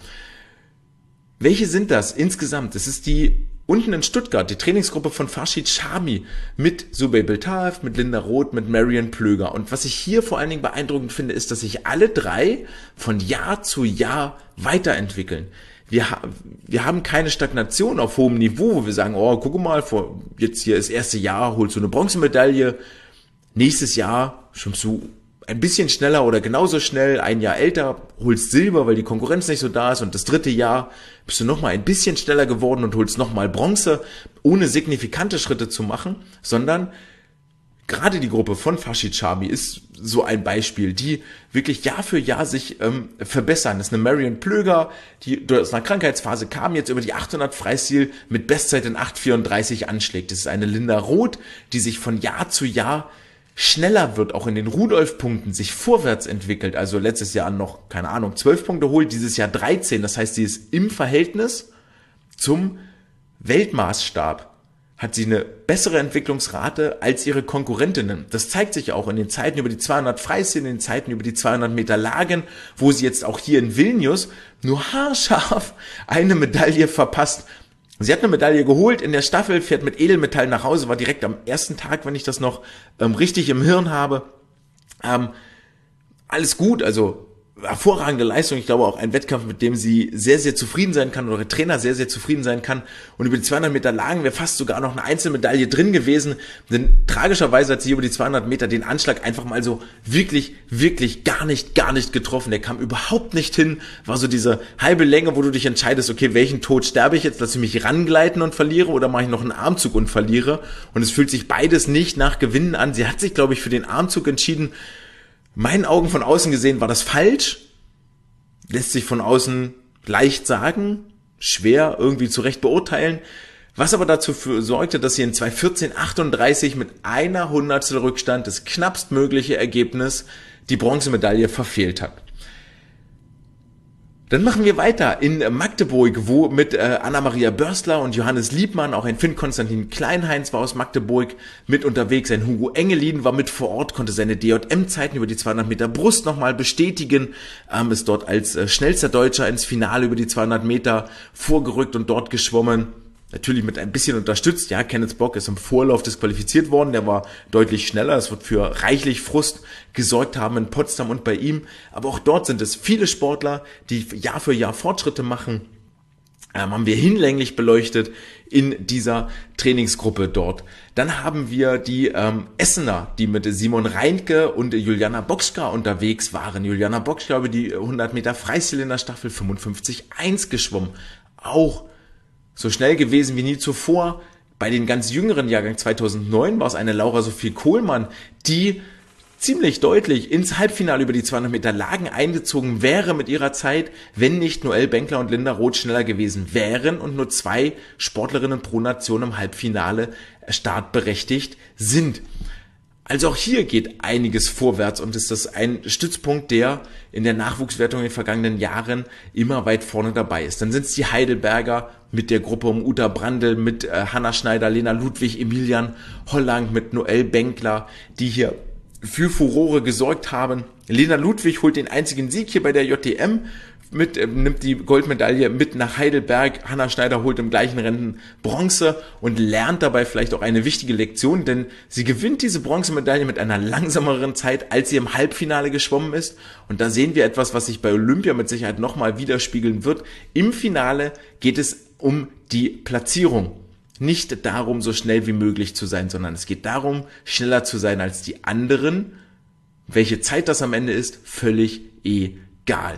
Welche sind das insgesamt? Das ist die unten in Stuttgart, die Trainingsgruppe von Farshid Shami mit Subey Beltaev, mit Linda Roth, mit Marion Plöger. Und was ich hier vor allen Dingen beeindruckend finde, ist, dass sich alle 3 von Jahr zu Jahr weiterentwickeln. Wir haben keine Stagnation auf hohem Niveau, wo wir sagen, oh, guck mal, jetzt hier das erste Jahr holst du eine Bronzemedaille, nächstes Jahr schwimmst du ein bisschen schneller oder genauso schnell, ein Jahr älter, holst Silber, weil die Konkurrenz nicht so da ist, und das 3. Jahr bist du nochmal ein bisschen schneller geworden und holst nochmal Bronze, ohne signifikante Schritte zu machen, sondern gerade die Gruppe von Farshid Shami ist so ein Beispiel, die wirklich Jahr für Jahr sich verbessern. Das ist eine Marion Plöger, die aus einer Krankheitsphase kam, jetzt über die 800 Freistil mit Bestzeit in 8:34 anschlägt. Das ist eine Linda Roth, die sich von Jahr zu Jahr schneller wird, auch in den Rudolf-Punkten sich vorwärts entwickelt, also letztes Jahr noch, 12 Punkte holt, dieses Jahr 13, das heißt, sie ist im Verhältnis zum Weltmaßstab, hat sie eine bessere Entwicklungsrate als ihre Konkurrentinnen. Das zeigt sich auch in den Zeiten über die 200 Freistil, in den Zeiten über die 200 Meter Lagen, wo sie jetzt auch hier in Vilnius nur haarscharf eine Medaille verpasst. Sie hat eine Medaille geholt in der Staffel, fährt mit Edelmetall nach Hause, war direkt am ersten Tag, wenn ich das noch richtig im Hirn habe. Alles gut, also hervorragende Leistung. Ich glaube auch ein Wettkampf, mit dem sie sehr, sehr zufrieden sein kann oder der Trainer sehr, sehr zufrieden sein kann. Und über die 200 Meter Lagen wäre fast sogar noch eine Einzelmedaille drin gewesen. Denn tragischerweise hat sie über die 200 Meter den Anschlag einfach mal so wirklich, wirklich gar nicht getroffen. Der kam überhaupt nicht hin. War so diese halbe Länge, wo du dich entscheidest, okay, welchen Tod sterbe ich jetzt? Lass ich mich rangleiten und verliere oder mache ich noch einen Armzug und verliere? Und es fühlt sich beides nicht nach Gewinnen an. Sie hat sich, glaube ich, für den Armzug entschieden. Meinen Augen von außen gesehen war das falsch, lässt sich von außen leicht sagen, schwer irgendwie zurecht beurteilen, Was aber dazu sorgte, dass sie in 2:14:38 mit einer Hundertstel Rückstand, das knappstmögliche Ergebnis, die Bronzemedaille verfehlt hat. Dann machen wir weiter in Magdeburg, wo mit Anna-Maria Börstler und Johannes Liebmann, auch ein Finn-Konstantin Kleinheinz war aus Magdeburg mit unterwegs, ein Hugo Engelin war mit vor Ort, konnte seine DJM-Zeiten über die 200 Meter Brust nochmal bestätigen, ist dort als schnellster Deutscher ins Finale über die 200 Meter vorgerückt und dort geschwommen. Natürlich mit ein bisschen unterstützt, ja, Kenneth Bock ist im Vorlauf disqualifiziert worden, der war deutlich schneller, es wird für reichlich Frust gesorgt haben in Potsdam und bei ihm, aber auch dort sind es viele Sportler, die Jahr für Jahr Fortschritte machen, haben wir hinlänglich beleuchtet in dieser Trainingsgruppe dort. Dann haben wir die Essener, die mit Simon Reintke und Juliana Bokschka unterwegs waren. Juliana Bokschka über die 100 Meter Freizylinderstaffel 55:1 geschwommen, auch so schnell gewesen wie nie zuvor. Bei den ganz jüngeren Jahrgang 2009 war es eine Laura Sophie Kohlmann, die ziemlich deutlich ins Halbfinale über die 200 Meter Lagen eingezogen wäre mit ihrer Zeit, wenn nicht Noelle Benkler und Linda Roth schneller gewesen wären und nur 2 Sportlerinnen pro Nation im Halbfinale startberechtigt sind. Also auch hier geht einiges vorwärts und ist das ein Stützpunkt, der in der Nachwuchswertung in den vergangenen Jahren immer weit vorne dabei ist. Dann sind es die Heidelberger mit der Gruppe um Uta Brandl, mit Hanna Schneider, Lena Ludwig, Emilian Hollang, mit Noelle Benkler, die hier für Furore gesorgt haben. Lena Ludwig holt den einzigen Sieg hier bei der JDM, nimmt die Goldmedaille mit nach Heidelberg. Hanna Schneider holt im gleichen Rennen Bronze und lernt dabei vielleicht auch eine wichtige Lektion, denn sie gewinnt diese Bronzemedaille mit einer langsameren Zeit, als sie im Halbfinale geschwommen ist. Und da sehen wir etwas, was sich bei Olympia mit Sicherheit nochmal widerspiegeln wird. Im Finale geht es um die Platzierung. Nicht darum, so schnell wie möglich zu sein, sondern es geht darum, schneller zu sein als die anderen. Welche Zeit das am Ende ist, völlig egal.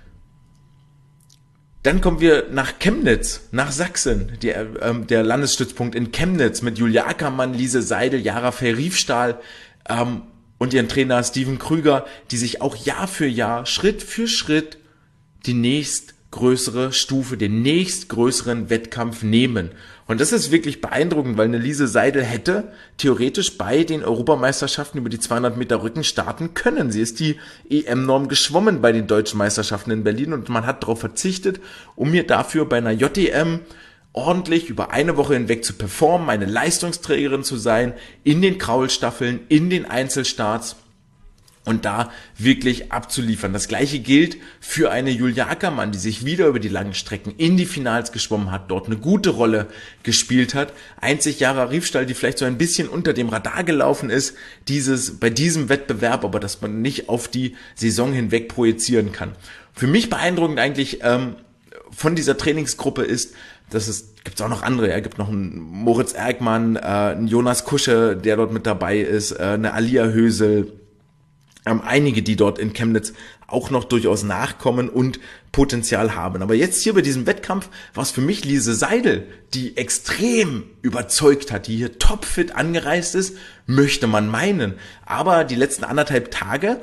Dann kommen wir nach Chemnitz, nach Sachsen, der Landesstützpunkt in Chemnitz mit Julia Ackermann, Lise Seidel, Jara Fey-Riefstahl und ihren Trainer Steven Krüger, die sich auch Jahr für Jahr, Schritt für Schritt die nächstgrößere Stufe, den nächstgrößeren Wettkampf nehmen. Und das ist wirklich beeindruckend, weil eine Lise Seidel hätte theoretisch bei den Europameisterschaften über die 200 Meter Rücken starten können. Sie ist die EM-Norm geschwommen bei den deutschen Meisterschaften in Berlin und man hat darauf verzichtet, um mir dafür bei einer JDM ordentlich über eine Woche hinweg zu performen, eine Leistungsträgerin zu sein, in den Kraulstaffeln, in den Einzelstarts und da wirklich abzuliefern. Das gleiche gilt für eine Julia Ackermann, die sich wieder über die langen Strecken in die Finals geschwommen hat, dort eine gute Rolle gespielt hat. Einzig Jara Riefstahl, die vielleicht so ein bisschen unter dem Radar gelaufen ist, bei diesem Wettbewerb, aber dass man nicht auf die Saison hinweg projizieren kann. Für mich beeindruckend eigentlich von dieser Trainingsgruppe ist, gibt's auch noch andere, es gibt noch einen Moritz Erkmann, einen Jonas Kusche, der dort mit dabei ist, eine Alia Hösel, einige, die dort in Chemnitz auch noch durchaus nachkommen und Potenzial haben. Aber jetzt hier bei diesem Wettkampf war es für mich Lise Seidel, die extrem überzeugt hat, die hier topfit angereist ist, möchte man meinen. Aber die letzten 1,5 Tage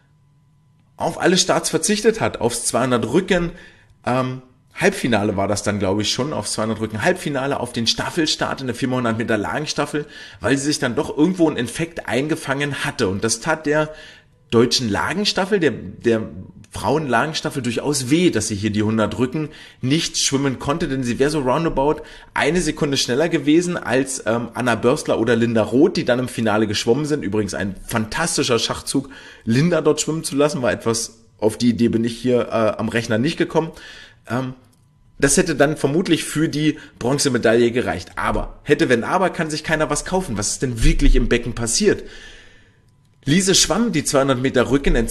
auf alle Starts verzichtet hat, aufs 200 Rücken, Halbfinale war das dann, glaube ich, schon, aufs 200 Rücken Halbfinale, auf den Staffelstart in der 400 Meter Lagenstaffel, weil sie sich dann doch irgendwo einen Infekt eingefangen hatte. Und das tat der deutschen Lagenstaffel, der Frauenlagenstaffel durchaus weh, dass sie hier die 100 Rücken nicht schwimmen konnte, denn sie wäre so roundabout 1 Sekunde schneller gewesen als Anna Börstler oder Linda Roth, die dann im Finale geschwommen sind. Übrigens ein fantastischer Schachzug, Linda dort schwimmen zu lassen, war etwas, auf die Idee bin ich hier am Rechner nicht gekommen. Das hätte dann vermutlich für die Bronzemedaille gereicht. Aber, hätte wenn aber, kann sich keiner was kaufen. Was ist denn wirklich im Becken passiert? Lise schwamm die 200 Meter Rücken in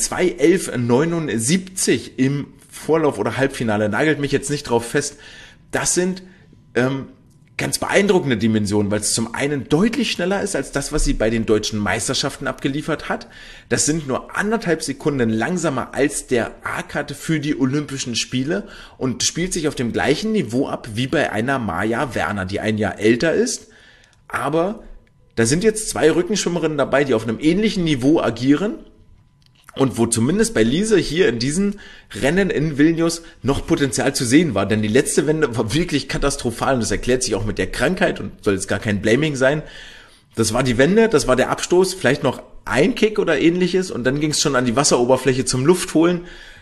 2:11:79 im Vorlauf oder Halbfinale. Nagelt mich jetzt nicht drauf fest. Das sind ganz beeindruckende Dimensionen, weil es zum einen deutlich schneller ist als das, was sie bei den deutschen Meisterschaften abgeliefert hat. Das sind nur 1,5 Sekunden langsamer als der A-Karte für die Olympischen Spiele und spielt sich auf dem gleichen Niveau ab wie bei einer Maja Werner, die ein Jahr älter ist, aber da sind jetzt 2 Rückenschwimmerinnen dabei, die auf einem ähnlichen Niveau agieren Und wo zumindest bei Lise hier in diesen Rennen in Vilnius noch Potenzial zu sehen war. Denn die letzte Wende war wirklich katastrophal und das erklärt sich auch mit der Krankheit und soll jetzt gar kein Blaming sein. Das war die Wende, das war der Abstoß, vielleicht noch ein Kick oder ähnliches und dann ging es schon an die Wasseroberfläche zum Luftholen.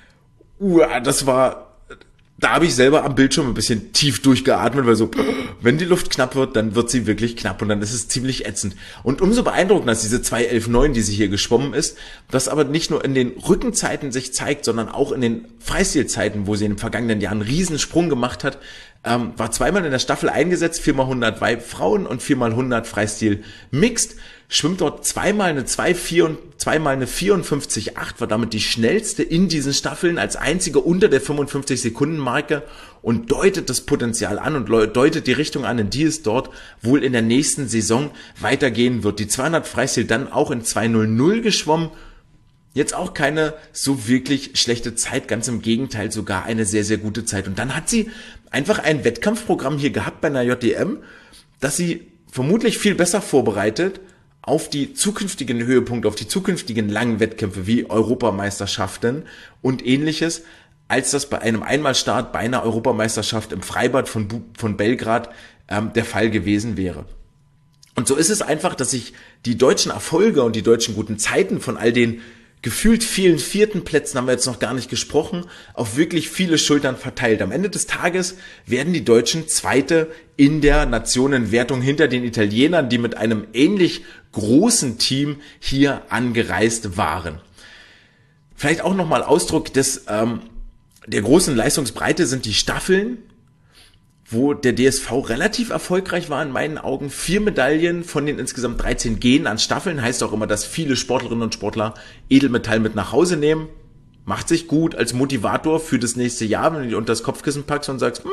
Da habe ich selber am Bildschirm ein bisschen tief durchgeatmet, weil so, wenn die Luft knapp wird, dann wird sie wirklich knapp und dann ist es ziemlich ätzend. Und umso beeindruckender ist diese 2:11,9, die sie hier geschwommen ist, was aber nicht nur in den Rückenzeiten sich zeigt, sondern auch in den Freistilzeiten, wo sie in den vergangenen Jahren einen Riesensprung gemacht hat, war zweimal in der Staffel eingesetzt, 4x100 Weib-Frauen und 4x100 Freistil Mixed, schwimmt dort zweimal eine 2,4 und zweimal eine 54,8, war damit die schnellste in diesen Staffeln, als einzige unter der 55-Sekunden-Marke und deutet das Potenzial an und deutet die Richtung an, in die es dort wohl in der nächsten Saison weitergehen wird. Die 200 Freistil dann auch in 2:00 geschwommen. Jetzt auch keine so wirklich schlechte Zeit, ganz im Gegenteil, sogar eine sehr, sehr gute Zeit. Und dann hat sie einfach ein Wettkampfprogramm hier gehabt bei einer JDM, das sie vermutlich viel besser vorbereitet auf die zukünftigen Höhepunkte, auf die zukünftigen langen Wettkämpfe wie Europameisterschaften und ähnliches, als das bei einem Einmalstart bei einer Europameisterschaft im Freibad von Belgrad der Fall gewesen wäre. Und so ist es einfach, dass sich die deutschen Erfolge und die deutschen guten Zeiten von all den gefühlt vielen 4. Plätzen, haben wir jetzt noch gar nicht gesprochen, auf wirklich viele Schultern verteilt. Am Ende des Tages werden die Deutschen Zweite in der Nationenwertung hinter den Italienern, die mit einem ähnlich großen Team hier angereist waren. Vielleicht auch nochmal Ausdruck der großen Leistungsbreite sind die Staffeln, wo der DSV relativ erfolgreich war in meinen Augen. 4 Medaillen von den insgesamt 13 gehen an Staffeln. Heißt auch immer, dass viele Sportlerinnen und Sportler Edelmetall mit nach Hause nehmen. Macht sich gut als Motivator für das nächste Jahr, wenn du dir unter das Kopfkissen packst und sagst,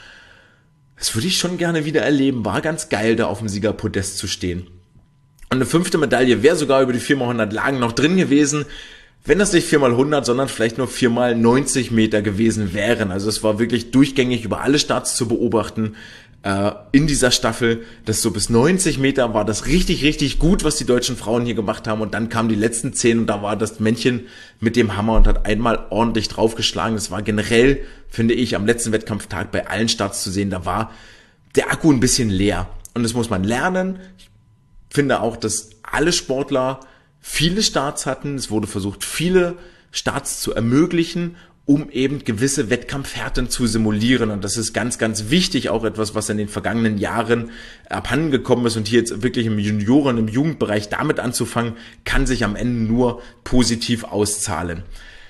das würde ich schon gerne wieder erleben. War ganz geil, da auf dem Siegerpodest zu stehen. Und eine 5. Medaille wäre sogar über die 4x100 Lagen noch drin gewesen, wenn das nicht 4x100, sondern vielleicht nur 4x90 Meter gewesen wären. Also es war wirklich durchgängig über alle Starts zu beobachten in dieser Staffel. Das so bis 90 Meter war das richtig, richtig gut, was die deutschen Frauen hier gemacht haben. Und dann kamen die letzten 10 und da war das Männchen mit dem Hammer und hat einmal ordentlich draufgeschlagen. Das war generell, finde ich, am letzten Wettkampftag bei allen Starts zu sehen. Da war der Akku ein bisschen leer. Und das muss man lernen. Ich finde auch, dass alle Sportler viele Starts hatten. Es wurde versucht, viele Starts zu ermöglichen, um eben gewisse Wettkampfhärten zu simulieren. Und das ist ganz, ganz wichtig, auch etwas, was in den vergangenen Jahren abhanden gekommen ist. Und hier jetzt wirklich im Junioren-, im Jugendbereich damit anzufangen, kann sich am Ende nur positiv auszahlen.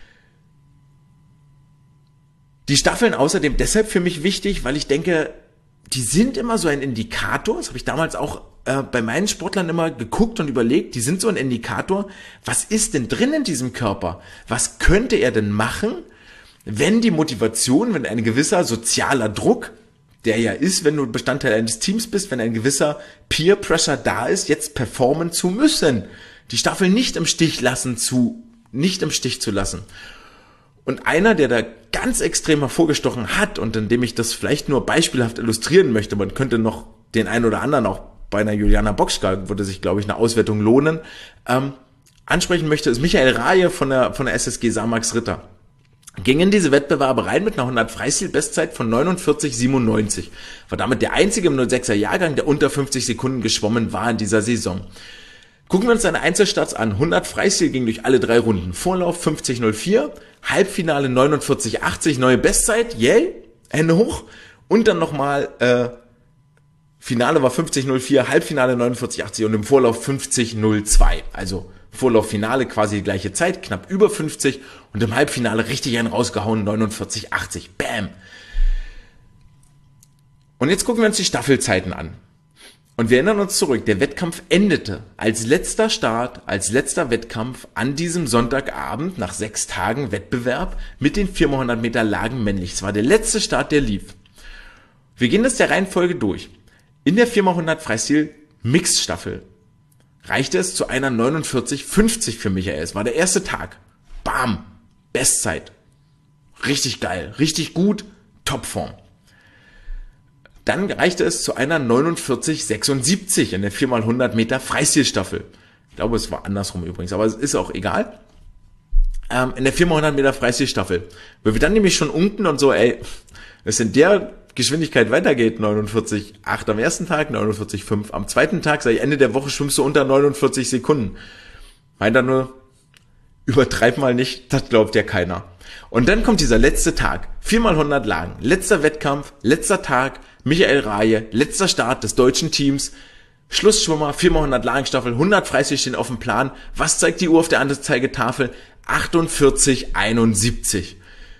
Die Staffeln außerdem deshalb für mich wichtig, weil ich denke, die sind immer so ein Indikator. Das habe ich damals auch bei meinen Sportlern immer geguckt und überlegt. Die sind so ein Indikator. Was ist denn drin in diesem Körper? Was könnte er denn machen, wenn die Motivation, wenn ein gewisser sozialer Druck, der ja ist, wenn du Bestandteil eines Teams bist, wenn ein gewisser Peer Pressure da ist, jetzt performen zu müssen, die Staffel nicht im Stich zu lassen. Und einer, der da ganz extrem hervorgestochen hat und in dem ich das vielleicht nur beispielhaft illustrieren möchte, man könnte noch den einen oder anderen, auch bei einer Juliana Boxka würde sich, glaube ich, eine Auswertung lohnen, ansprechen möchte, ist Michael Rahe von der SSG Samax Ritter. Ging in diese Wettbewerbe rein mit einer 100 Freistil-Bestzeit von 49,97. War damit der einzige im 06er Jahrgang, der unter 50 Sekunden geschwommen war in dieser Saison. Gucken wir uns seine Einzelstarts an. 100 Freistil ging durch alle 3 Runden. Vorlauf 50,04, Halbfinale 49,80, neue Bestzeit, yay, Hände hoch. Und dann nochmal, Finale war 50,04, Halbfinale 49,80 und im Vorlauf 50,02. Also Vorlauf, Finale quasi die gleiche Zeit, knapp über 50 und im Halbfinale richtig einen rausgehauen, 49,80. Bam! Und jetzt gucken wir uns die Staffelzeiten an. Und wir erinnern uns zurück, der Wettkampf endete als letzter Start, als letzter Wettkampf an diesem Sonntagabend nach 6 Tagen Wettbewerb mit den 4x100 Meter Lagen männlich. Es war der letzte Start, der lief. Wir gehen das der Reihenfolge durch. In der 4x100 Freistil Mixed-Staffel reichte es zu einer 49,50 für Michael. Es war der erste Tag. Bam! Bestzeit. Richtig geil, richtig gut, Topform. Dann reichte es zu einer 49,76 in der 4x100 Meter Freistilstaffel. Ich glaube, es war andersrum übrigens, aber es ist auch egal. in der 4x100 Meter Freistilstaffel. Weil wir dann nämlich schon unten und so, es in der Geschwindigkeit weitergeht, 49,8 am ersten Tag, 49,5 am zweiten Tag, sag ich, Ende der Woche schwimmst du unter 49 Sekunden. Meint er nur, übertreib mal nicht, das glaubt ja keiner. Und dann kommt dieser letzte Tag, 4x100 Lagen, letzter Wettkampf, letzter Tag, Michael Rahe, letzter Start des deutschen Teams, Schlussschwimmer, 4x100 Lagenstaffel, 100 Freistil stehen auf dem Plan. Was zeigt die Uhr auf der Anzeigetafel? 48,71.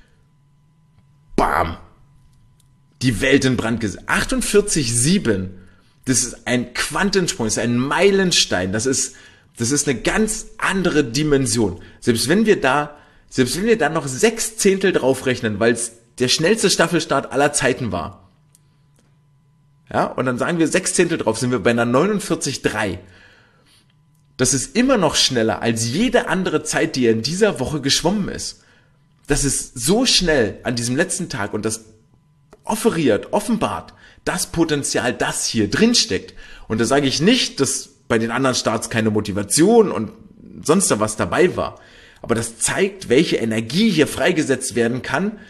Bam. Die Welt in Brand gesetzt. 48,7. Das ist ein Quantensprung, das ist ein Meilenstein. Das ist eine ganz andere Dimension. Selbst wenn wir da noch 6 Zehntel draufrechnen, weil es der schnellste Staffelstart aller Zeiten war. Ja, und dann sagen wir 6 Zehntel drauf, sind wir bei einer 49,3. Das ist immer noch schneller als jede andere Zeit, die er in dieser Woche geschwommen ist. Das ist so schnell an diesem letzten Tag und das offenbart das Potenzial, das hier drin steckt. Und da sage ich nicht, dass bei den anderen Starts keine Motivation und sonst da was dabei war. Aber das zeigt, welche Energie hier freigesetzt werden kann,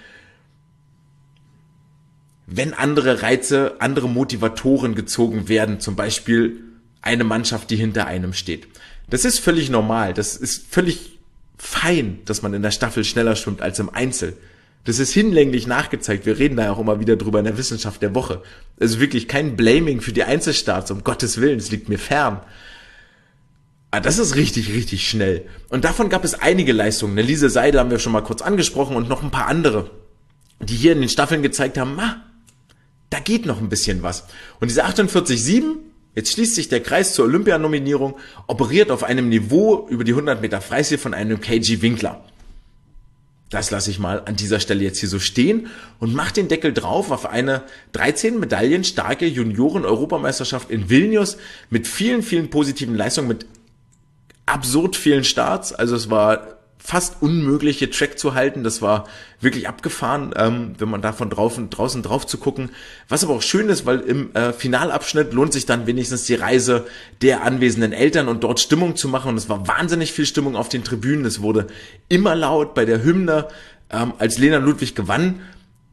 wenn andere Reize, andere Motivatoren gezogen werden, zum Beispiel eine Mannschaft, die hinter einem steht. Das ist völlig normal, das ist völlig fein, dass man in der Staffel schneller schwimmt als im Einzel. Das ist hinlänglich nachgezeigt, wir reden da ja auch immer wieder drüber in der Wissenschaft der Woche. Also wirklich kein Blaming für die Einzelstarts, um Gottes Willen, es liegt mir fern. Aber das ist richtig, richtig schnell. Und davon gab es einige Leistungen. Eine Lise Seidel haben wir schon mal kurz angesprochen und noch ein paar andere, die hier in den Staffeln gezeigt haben, da geht noch ein bisschen was. Und diese 48,7, jetzt schließt sich der Kreis zur Olympianominierung, operiert auf einem Niveau über die 100 Meter Freistil von einem KG Winkler. Das lasse ich mal an dieser Stelle jetzt hier so stehen und mache den Deckel drauf auf eine 13 Medaillen starke Junioren-Europameisterschaft in Vilnius mit vielen, vielen positiven Leistungen, mit absurd vielen Starts. Also es war fast unmöglich, hier Track zu halten. Das war wirklich abgefahren, wenn man da von draußen drauf zu gucken. Was aber auch schön ist, weil im Finalabschnitt lohnt sich dann wenigstens die Reise der anwesenden Eltern und dort Stimmung zu machen. Und es war wahnsinnig viel Stimmung auf den Tribünen. Es wurde immer laut bei der Hymne. Als Lena Ludwig gewann,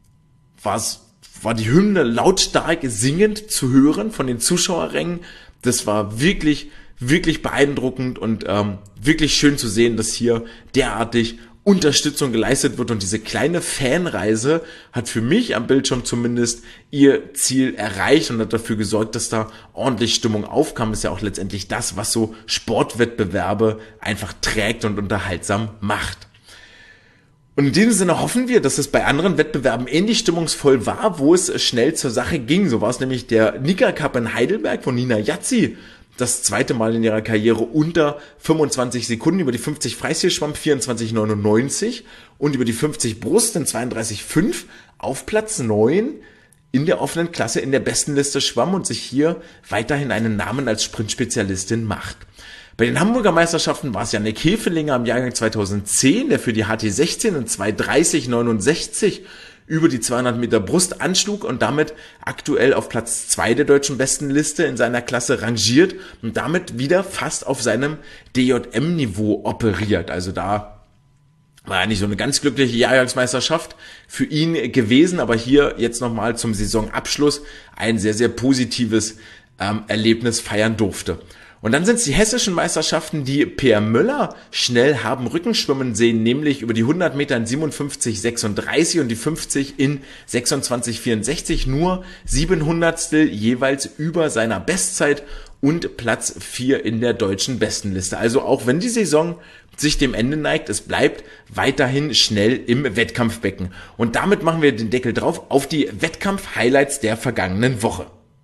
war die Hymne lautstark singend zu hören von den Zuschauerrängen. Das war wirklich beeindruckend und wirklich schön zu sehen, dass hier derartig Unterstützung geleistet wird und diese kleine Fanreise hat für mich am Bildschirm zumindest ihr Ziel erreicht und hat dafür gesorgt, dass da ordentlich Stimmung aufkam. Das ist ja auch letztendlich das, was so Sportwettbewerbe einfach trägt und unterhaltsam macht. Und in diesem Sinne hoffen wir, dass es bei anderen Wettbewerben ähnlich stimmungsvoll war, wo es schnell zur Sache ging. So war es nämlich der Nika Cup in Heidelberg von Nina Yazzi. Das zweite Mal in ihrer Karriere unter 25 Sekunden über die 50 Freistil schwamm, 24,99 und über die 50 Brust in 32,5 auf Platz 9 in der offenen Klasse in der besten Liste schwamm und sich hier weiterhin einen Namen als Sprintspezialistin macht. Bei den Hamburger Meisterschaften war es Jannik Hefelinger im Jahrgang 2010, der für die HT16 in 2:30,69 über die 200 Meter Brust anschlug und damit aktuell auf Platz 2 der deutschen Bestenliste in seiner Klasse rangiert und damit wieder fast auf seinem DJM-Niveau operiert. Also da war eigentlich so eine ganz glückliche Jahrgangsmeisterschaft für ihn gewesen, aber hier jetzt nochmal zum Saisonabschluss ein sehr, sehr positives Erlebnis feiern durfte. Und dann sind es die hessischen Meisterschaften, die Per Möller schnell haben Rückenschwimmen sehen, nämlich über die 100 Meter in 57,36 und die 50 in 26,64, nur 700stel jeweils über seiner Bestzeit und Platz 4 in der deutschen Bestenliste. Also auch wenn die Saison sich dem Ende neigt, es bleibt weiterhin schnell im Wettkampfbecken. Und damit machen wir den Deckel drauf auf die Wettkampf-Highlights der vergangenen Woche.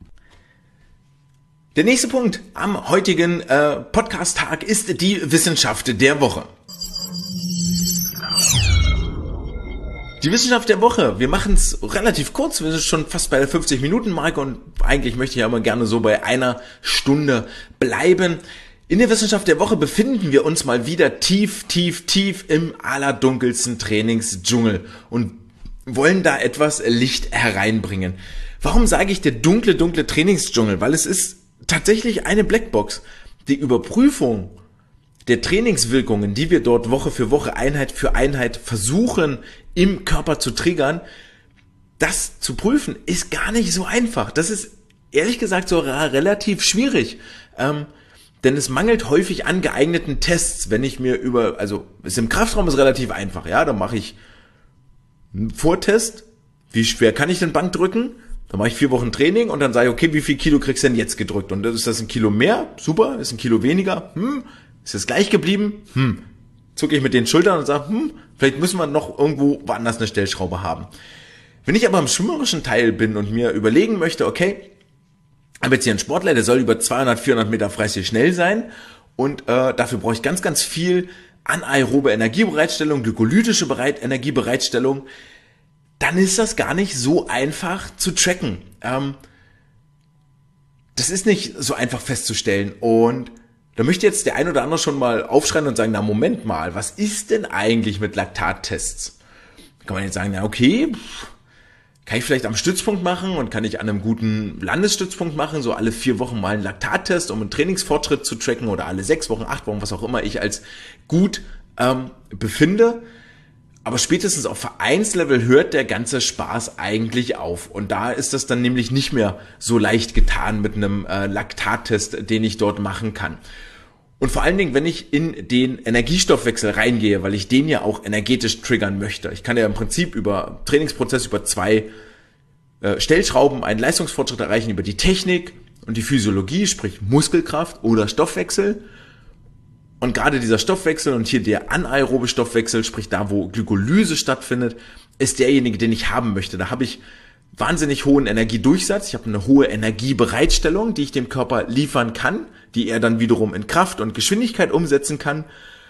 Der nächste Punkt am heutigen Podcast-Tag ist die Wissenschaft der Woche. Die Wissenschaft der Woche, wir machen es relativ kurz, wir sind schon fast bei der 50-Minuten-Marke und eigentlich möchte ich ja immer gerne so bei einer Stunde bleiben. In der Wissenschaft der Woche befinden wir uns mal wieder tief im allerdunkelsten Trainingsdschungel und wollen da etwas Licht hereinbringen. Warum sage ich der dunkle Trainingsdschungel? Weil es ist tatsächlich eine Blackbox. Die Überprüfung der Trainingswirkungen, die wir dort Woche für Woche, Einheit für Einheit versuchen im Körper zu triggern, das zu prüfen, ist gar nicht so einfach. Das ist ehrlich gesagt sogar relativ schwierig. Denn es mangelt häufig an geeigneten Tests, wenn ich mir ist im Kraftraum ist relativ einfach, ja, da mache ich einen Vortest, wie schwer kann ich denn Bank drücken, dann mache ich 4 Wochen Training und dann sage ich, okay, wie viel Kilo kriegst du denn jetzt gedrückt? Und ist das 1 Kilo mehr? Super, ist 1 Kilo weniger? Ist es gleich geblieben? Zucke ich mit den Schultern und sage, vielleicht müssen wir noch irgendwo woanders eine Stellschraube haben. Wenn ich aber im schwimmerischen Teil bin und mir überlegen möchte, okay, ich habe jetzt hier einen Sportler, der soll über 200, 400 Meter Freistil schnell sein und dafür brauche ich ganz, ganz viel anaerobe Energiebereitstellung, glykolytische Energiebereitstellung, dann ist das gar nicht so einfach zu tracken. Das ist nicht so einfach festzustellen und da möchte jetzt der ein oder andere schon mal aufschreien und sagen, na Moment mal, was ist denn eigentlich mit Laktattests? Da kann man jetzt sagen, na okay, kann ich vielleicht am Stützpunkt machen und kann ich an einem guten Landesstützpunkt machen, so alle 4 Wochen mal einen Laktattest, um einen Trainingsfortschritt zu tracken oder alle 6 Wochen, 8 Wochen, was auch immer ich als gut befinde. Aber spätestens auf Vereinslevel hört der ganze Spaß eigentlich auf. Und da ist das dann nämlich nicht mehr so leicht getan mit einem Laktattest, den ich dort machen kann. Und vor allen Dingen, wenn ich in den Energiestoffwechsel reingehe, weil ich den ja auch energetisch triggern möchte. Ich kann ja im Prinzip über Trainingsprozess, über 2 Stellschrauben einen Leistungsfortschritt erreichen, über die Technik und die Physiologie, sprich Muskelkraft oder Stoffwechsel. Und gerade dieser Stoffwechsel und hier der anaerobe Stoffwechsel, sprich da, wo Glykolyse stattfindet, ist derjenige, den ich haben möchte. Da habe ich wahnsinnig hohen Energiedurchsatz, ich habe eine hohe Energiebereitstellung, die ich dem Körper liefern kann, die er dann wiederum in Kraft und Geschwindigkeit umsetzen kann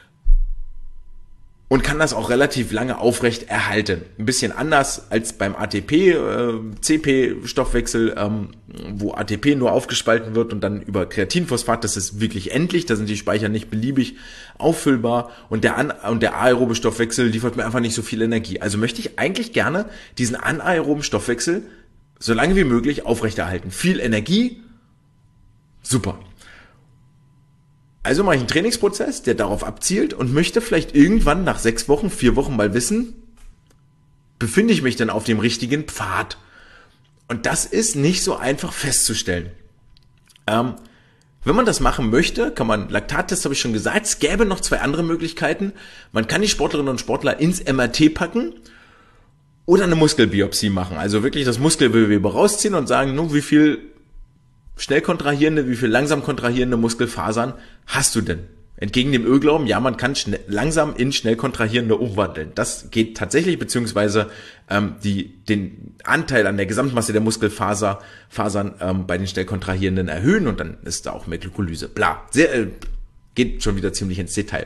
und kann das auch relativ lange aufrecht erhalten. Ein bisschen anders als beim ATP, CP-Stoffwechsel, wo ATP nur aufgespalten wird und dann über Kreatinphosphat, das ist wirklich endlich, da sind die Speicher nicht beliebig auffüllbar und der aerobe Stoffwechsel liefert mir einfach nicht so viel Energie. Also möchte ich eigentlich gerne diesen anaeroben Stoffwechsel so lange wie möglich aufrechterhalten. Viel Energie, super. Also mache ich einen Trainingsprozess, der darauf abzielt und möchte vielleicht irgendwann nach 6 Wochen, 4 Wochen mal wissen, befinde ich mich denn auf dem richtigen Pfad? Und das ist nicht so einfach festzustellen. Wenn man das machen möchte, kann man, Laktattest habe ich schon gesagt, es gäbe noch 2 andere Möglichkeiten. Man kann die Sportlerinnen und Sportler ins MRT packen oder eine Muskelbiopsie machen. Also wirklich das Muskelgewebe rausziehen und sagen, nun, wie viel schnell kontrahierende, wie viel langsam kontrahierende Muskelfasern hast du denn? Entgegen dem Irrglauben, ja, man kann langsam in schnell kontrahierende umwandeln. Das geht tatsächlich, beziehungsweise den Anteil an der Gesamtmasse der Muskelfasern bei den schnell kontrahierenden erhöhen und dann ist da auch mehr Glykolyse. Bla, geht schon wieder ziemlich ins Detail.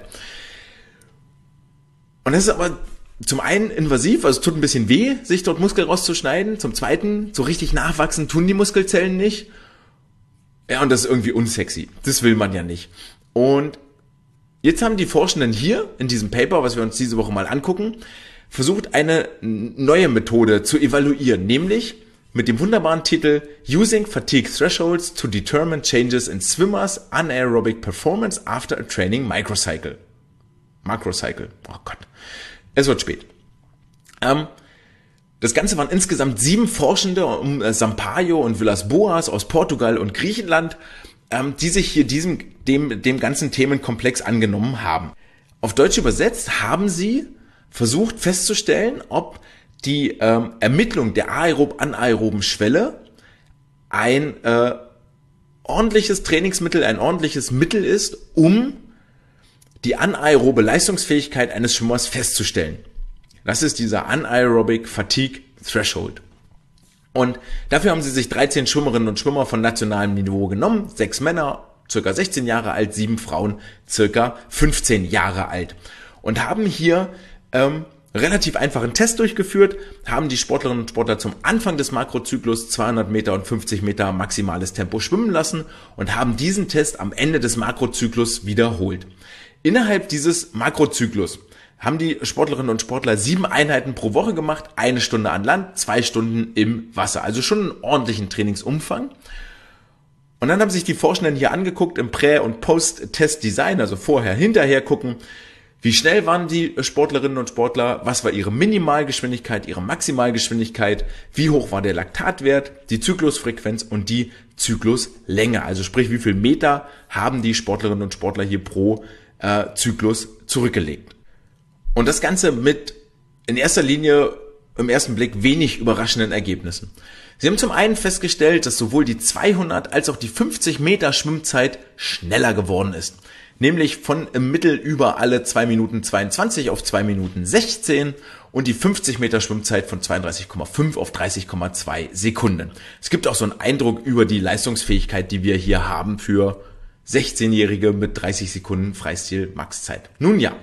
Und das ist aber zum einen invasiv, also es tut ein bisschen weh, sich dort Muskel rauszuschneiden. Zum zweiten, so richtig nachwachsen tun die Muskelzellen nicht. Ja, und das ist irgendwie unsexy. Das will man ja nicht. Und jetzt haben die Forschenden hier in diesem Paper, was wir uns diese Woche mal angucken, versucht eine neue Methode zu evaluieren, nämlich mit dem wunderbaren Titel Using Fatigue Thresholds to Determine Changes in Swimmers Anaerobic Performance After a Training Macrocycle. Oh Gott, es wird spät. Das Ganze waren insgesamt 7 Forschende um Sampaio und Villas-Boas aus Portugal und Griechenland, die sich hier dem ganzen Themenkomplex angenommen haben. Auf Deutsch übersetzt haben sie versucht festzustellen, ob die Ermittlung der anaeroben Schwelle ein ordentliches Trainingsmittel, ein ordentliches Mittel ist, um die anaerobe Leistungsfähigkeit eines Schwimmers festzustellen. Das ist dieser Anaerobic Fatigue Threshold. Und dafür haben sie sich 13 Schwimmerinnen und Schwimmer von nationalem Niveau genommen, 6 Männer, circa 16 Jahre alt, 7 Frauen, circa 15 Jahre alt. Und haben hier relativ einfachen Test durchgeführt, haben die Sportlerinnen und Sportler zum Anfang des Makrozyklus 200 Meter und 50 Meter maximales Tempo schwimmen lassen und haben diesen Test am Ende des Makrozyklus wiederholt. Innerhalb dieses Makrozyklus haben die Sportlerinnen und Sportler 7 Einheiten pro Woche gemacht, 1 Stunde an Land, 2 Stunden im Wasser. Also schon einen ordentlichen Trainingsumfang. Und dann haben sich die Forschenden hier angeguckt im Prä- und Post-Test-Design, also vorher, hinterher gucken, wie schnell waren die Sportlerinnen und Sportler, was war ihre Minimalgeschwindigkeit, ihre Maximalgeschwindigkeit, wie hoch war der Laktatwert, die Zyklusfrequenz und die Zykluslänge. Also sprich, wie viel Meter haben die Sportlerinnen und Sportler hier pro Zyklus zurückgelegt. Und das Ganze mit in erster Linie im ersten Blick wenig überraschenden Ergebnissen. Sie haben zum einen festgestellt, dass sowohl die 200 als auch die 50 Meter Schwimmzeit schneller geworden ist. Nämlich von im Mittel über alle 2 Minuten 22 auf 2 Minuten 16 und die 50 Meter Schwimmzeit von 32,5 auf 30,2 Sekunden. Es gibt auch so einen Eindruck über die Leistungsfähigkeit, die wir hier haben für 16-Jährige mit 30 Sekunden Freistil-Maxzeit. Nun ja.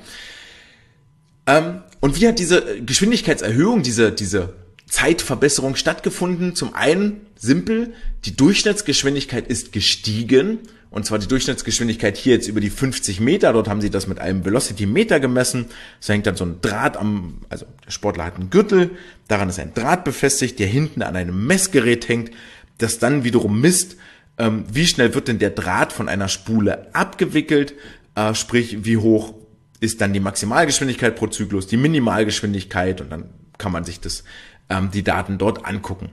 Und wie hat diese Geschwindigkeitserhöhung, diese Zeitverbesserung stattgefunden? Zum einen simpel, die Durchschnittsgeschwindigkeit ist gestiegen. Und zwar die Durchschnittsgeschwindigkeit hier jetzt über die 50 Meter. Dort haben sie das mit einem Velocity-Meter gemessen. Da hängt dann so ein Draht also der Sportler hat einen Gürtel. Daran ist ein Draht befestigt, der hinten an einem Messgerät hängt, das dann wiederum misst, wie schnell wird denn der Draht von einer Spule abgewickelt. Sprich, wie hoch ist dann die Maximalgeschwindigkeit pro Zyklus, die Minimalgeschwindigkeit. Und dann kann man sich die Daten dort angucken.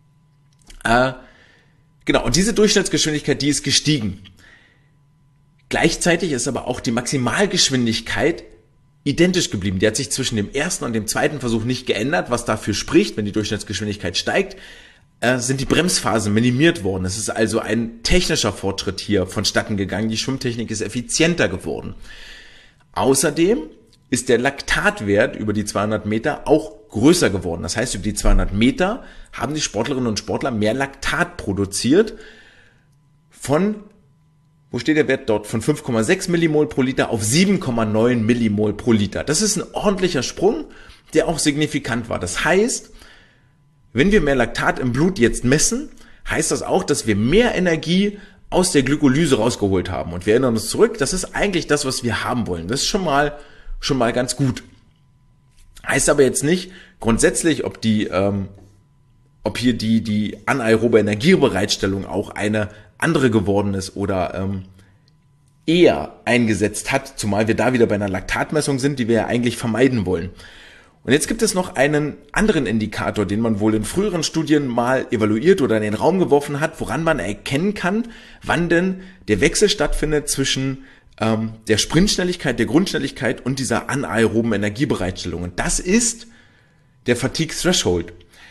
Genau, und diese Durchschnittsgeschwindigkeit, die ist gestiegen. Gleichzeitig ist aber auch die Maximalgeschwindigkeit identisch geblieben. Die hat sich zwischen dem ersten und dem zweiten Versuch nicht geändert, was dafür spricht, wenn die Durchschnittsgeschwindigkeit steigt, sind die Bremsphasen minimiert worden. Es ist also ein technischer Fortschritt hier vonstatten gegangen. Die Schwimmtechnik ist effizienter geworden. Außerdem ist der Laktatwert über die 200 Meter auch größer geworden. Das heißt, über die 200 Meter haben die Sportlerinnen und Sportler mehr Laktat produziert wo steht der Wert dort? Von 5,6 Millimol pro Liter auf 7,9 Millimol pro Liter. Das ist ein ordentlicher Sprung, der auch signifikant war. Das heißt, wenn wir mehr Laktat im Blut jetzt messen, heißt das auch, dass wir mehr Energie aus der Glykolyse rausgeholt haben. Und wir erinnern uns zurück, das ist eigentlich das, was wir haben wollen. Das ist schon mal ganz gut. Heißt aber jetzt nicht grundsätzlich, ob hier die anaerobe Energiebereitstellung auch eine andere geworden ist oder eher eingesetzt hat, zumal wir da wieder bei einer Laktatmessung sind, die wir ja eigentlich vermeiden wollen. Und jetzt gibt es noch einen anderen Indikator, den man wohl in früheren Studien mal evaluiert oder in den Raum geworfen hat, woran man erkennen kann, wann denn der Wechsel stattfindet zwischen der Sprintschnelligkeit, der Grundschnelligkeit und dieser anaeroben Energiebereitstellung. Und das ist der Fatigue Threshold.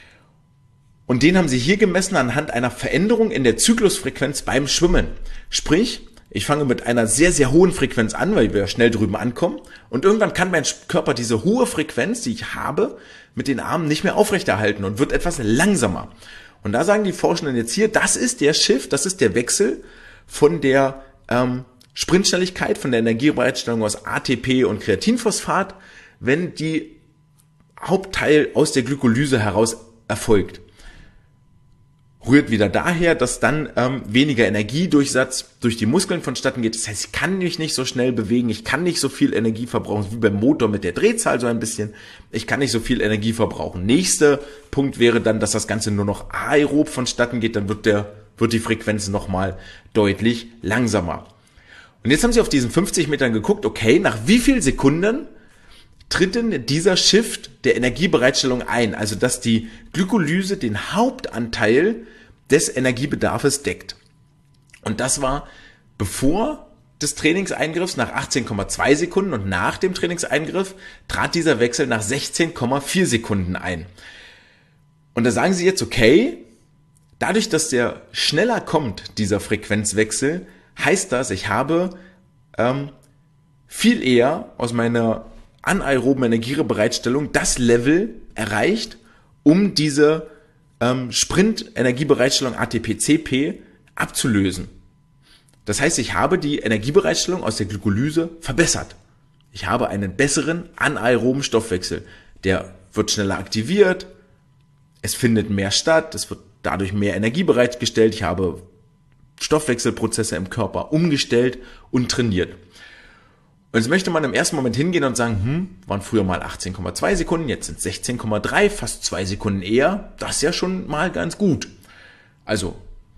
Und den haben sie hier gemessen anhand einer Veränderung in der Zyklusfrequenz beim Schwimmen. Sprich, ich fange mit einer sehr, sehr hohen Frequenz an, weil wir schnell drüben ankommen. Und irgendwann kann mein Körper diese hohe Frequenz, die ich habe, mit den Armen nicht mehr aufrechterhalten und wird etwas langsamer. Und da sagen die Forschenden jetzt hier, das ist der Shift, das ist der Wechsel von der Sprintschnelligkeit, von der Energiebereitstellung aus ATP und Kreatinphosphat, wenn die Hauptteil aus der Glykolyse heraus erfolgt. Rührt wieder daher, dass dann weniger Energiedurchsatz durch die Muskeln vonstatten geht. Das heißt, ich kann mich nicht so schnell bewegen, ich kann nicht so viel Energie verbrauchen, wie beim Motor mit der Drehzahl so ein bisschen. Ich kann nicht so viel Energie verbrauchen. Nächster Punkt wäre dann, dass das Ganze nur noch aerob vonstatten geht, dann wird die Frequenz nochmal deutlich langsamer. Und jetzt haben sie auf diesen 50 Metern geguckt, okay, nach wie vielen Sekunden tritt denn dieser Shift der Energiebereitstellung ein? Also, dass die Glykolyse den Hauptanteil des Energiebedarfes deckt. Und das war bevor des Trainingseingriffs nach 18,2 Sekunden und nach dem Trainingseingriff trat dieser Wechsel nach 16,4 Sekunden ein. Und da sagen sie jetzt, okay, dadurch, dass der schneller kommt, dieser Frequenzwechsel, heißt das, ich habe viel eher aus meiner anaeroben Energiebereitstellung das Level erreicht, um diese Sprint-Energiebereitstellung ATP-CP abzulösen. Das heißt, ich habe die Energiebereitstellung aus der Glykolyse verbessert. Ich habe einen besseren anaeroben Stoffwechsel. Der wird schneller aktiviert, es findet mehr statt, es wird dadurch mehr Energie bereitgestellt, ich habe Stoffwechselprozesse im Körper umgestellt und trainiert. Und jetzt möchte man im ersten Moment hingehen und sagen, waren früher mal 18,2 Sekunden, jetzt sind 16,3, fast 2 Sekunden eher. Das ist ja schon mal ganz gut. Also,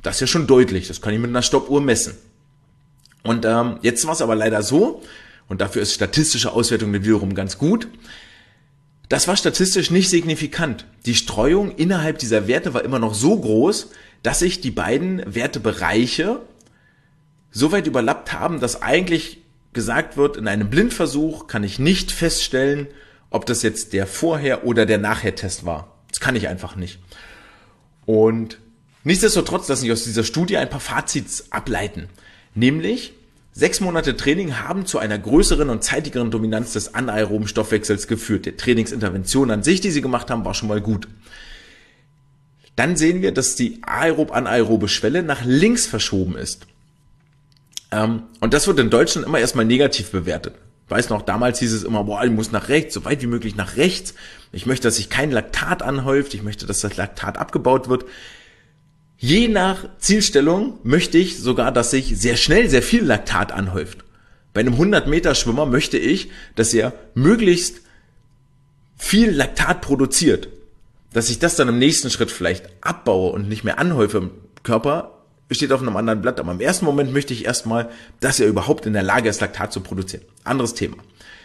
Das ist ja schon deutlich, das kann ich mit einer Stoppuhr messen. Und jetzt war es aber leider so, und dafür ist statistische Auswertung wiederum ganz gut, das war statistisch nicht signifikant. Die Streuung innerhalb dieser Werte war immer noch so groß, dass sich die beiden Wertebereiche so weit überlappt haben, dass eigentlich gesagt wird, in einem Blindversuch kann ich nicht feststellen, ob das jetzt der Vorher- oder der Nachher-Test war. Das kann ich einfach nicht. Und nichtsdestotrotz lassen sich aus dieser Studie ein paar Fazits ableiten. Nämlich, 6 Monate Training haben zu einer größeren und zeitigeren Dominanz des anaeroben Stoffwechsels geführt. Die Trainingsintervention an sich, die sie gemacht haben, war schon mal gut. Dann sehen wir, dass die aerob-anaerobe Schwelle nach links verschoben ist. Und das wird in Deutschland immer erstmal negativ bewertet. Ich weiß noch, damals hieß es immer, ich muss nach rechts, so weit wie möglich nach rechts. Ich möchte, dass sich kein Laktat anhäuft. Ich möchte, dass das Laktat abgebaut wird. Je nach Zielstellung möchte ich sogar, dass sich sehr schnell sehr viel Laktat anhäuft. Bei einem 100-Meter-Schwimmer möchte ich, dass er möglichst viel Laktat produziert. Dass ich das dann im nächsten Schritt vielleicht abbaue und nicht mehr anhäufe im Körper, steht auf einem anderen Blatt. Aber im ersten Moment möchte ich erstmal, dass er überhaupt in der Lage ist, Laktat zu produzieren. Anderes Thema.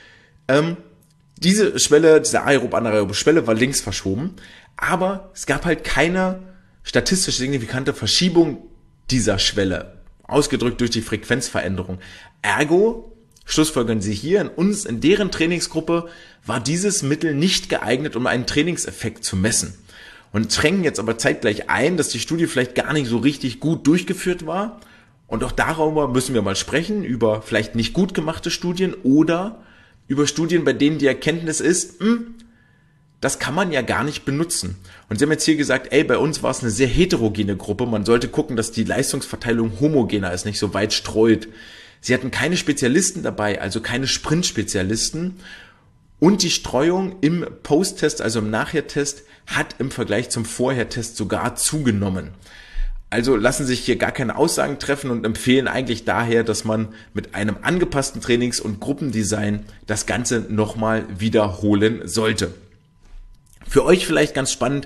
Diese Schwelle, diese aerob-anaerobe Schwelle war links verschoben, aber es gab halt keine statistisch signifikante Verschiebung dieser Schwelle, ausgedrückt durch die Frequenzveränderung. Ergo, schlussfolgern Sie hier, in deren Trainingsgruppe war dieses Mittel nicht geeignet, um einen Trainingseffekt zu messen. Und drängen jetzt aber zeitgleich ein, dass die Studie vielleicht gar nicht so richtig gut durchgeführt war. Und auch darüber müssen wir mal sprechen, über vielleicht nicht gut gemachte Studien oder über Studien, bei denen die Erkenntnis ist, das kann man ja gar nicht benutzen. Und sie haben jetzt hier gesagt, bei uns war es eine sehr heterogene Gruppe. Man sollte gucken, dass die Leistungsverteilung homogener ist, nicht so weit streut. Sie hatten keine Spezialisten dabei, also keine Sprint-Spezialisten. Und die Streuung im Post-Test, also im Nachher-Test, hat im Vergleich zum Vorher-Test sogar zugenommen. Also lassen sich hier gar keine Aussagen treffen und empfehlen eigentlich daher, dass man mit einem angepassten Trainings- und Gruppendesign das Ganze nochmal wiederholen sollte. Für euch vielleicht ganz spannend,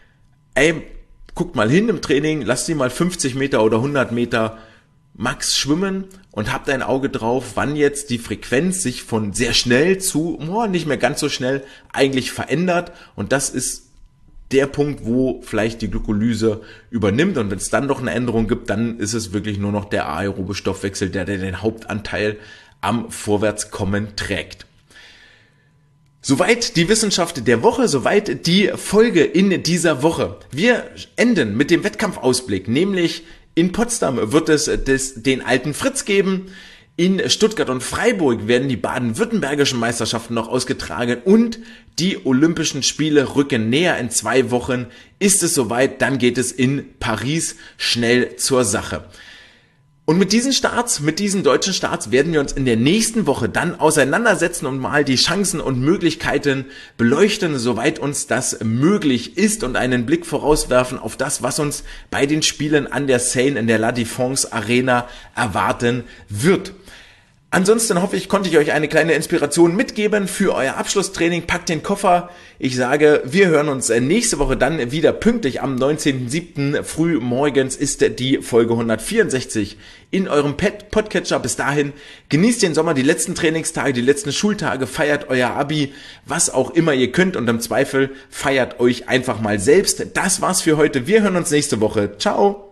guckt mal hin im Training, lasst sie mal 50 Meter oder 100 Meter max schwimmen und habt ein Auge drauf, wann jetzt die Frequenz sich von sehr schnell zu nicht mehr ganz so schnell eigentlich verändert. Und das ist der Punkt, wo vielleicht die Glykolyse übernimmt. Und wenn es dann noch eine Änderung gibt, dann ist es wirklich nur noch der aerobe Stoffwechsel, der den Hauptanteil am Vorwärtskommen trägt. Soweit die Wissenschaft der Woche, soweit die Folge in dieser Woche. Wir enden mit dem Wettkampfausblick, nämlich in Potsdam wird es den alten Fritz geben. In Stuttgart und Freiburg werden die baden-württembergischen Meisterschaften noch ausgetragen und die Olympischen Spiele rücken näher. In 2 Wochen ist es soweit, dann geht es in Paris schnell zur Sache. Und mit diesen deutschen Starts werden wir uns in der nächsten Woche dann auseinandersetzen und mal die Chancen und Möglichkeiten beleuchten, soweit uns das möglich ist und einen Blick vorauswerfen auf das, was uns bei den Spielen an der Seine in der La Défense Arena erwarten wird. Ansonsten hoffe ich, konnte ich euch eine kleine Inspiration mitgeben für euer Abschlusstraining. Packt den Koffer. Ich sage, wir hören uns nächste Woche dann wieder pünktlich am 19.07. früh morgens ist die Folge 164 in eurem Podcatcher. Bis dahin genießt den Sommer, die letzten Trainingstage, die letzten Schultage, feiert euer Abi, was auch immer ihr könnt und im Zweifel feiert euch einfach mal selbst. Das war's für heute. Wir hören uns nächste Woche. Ciao!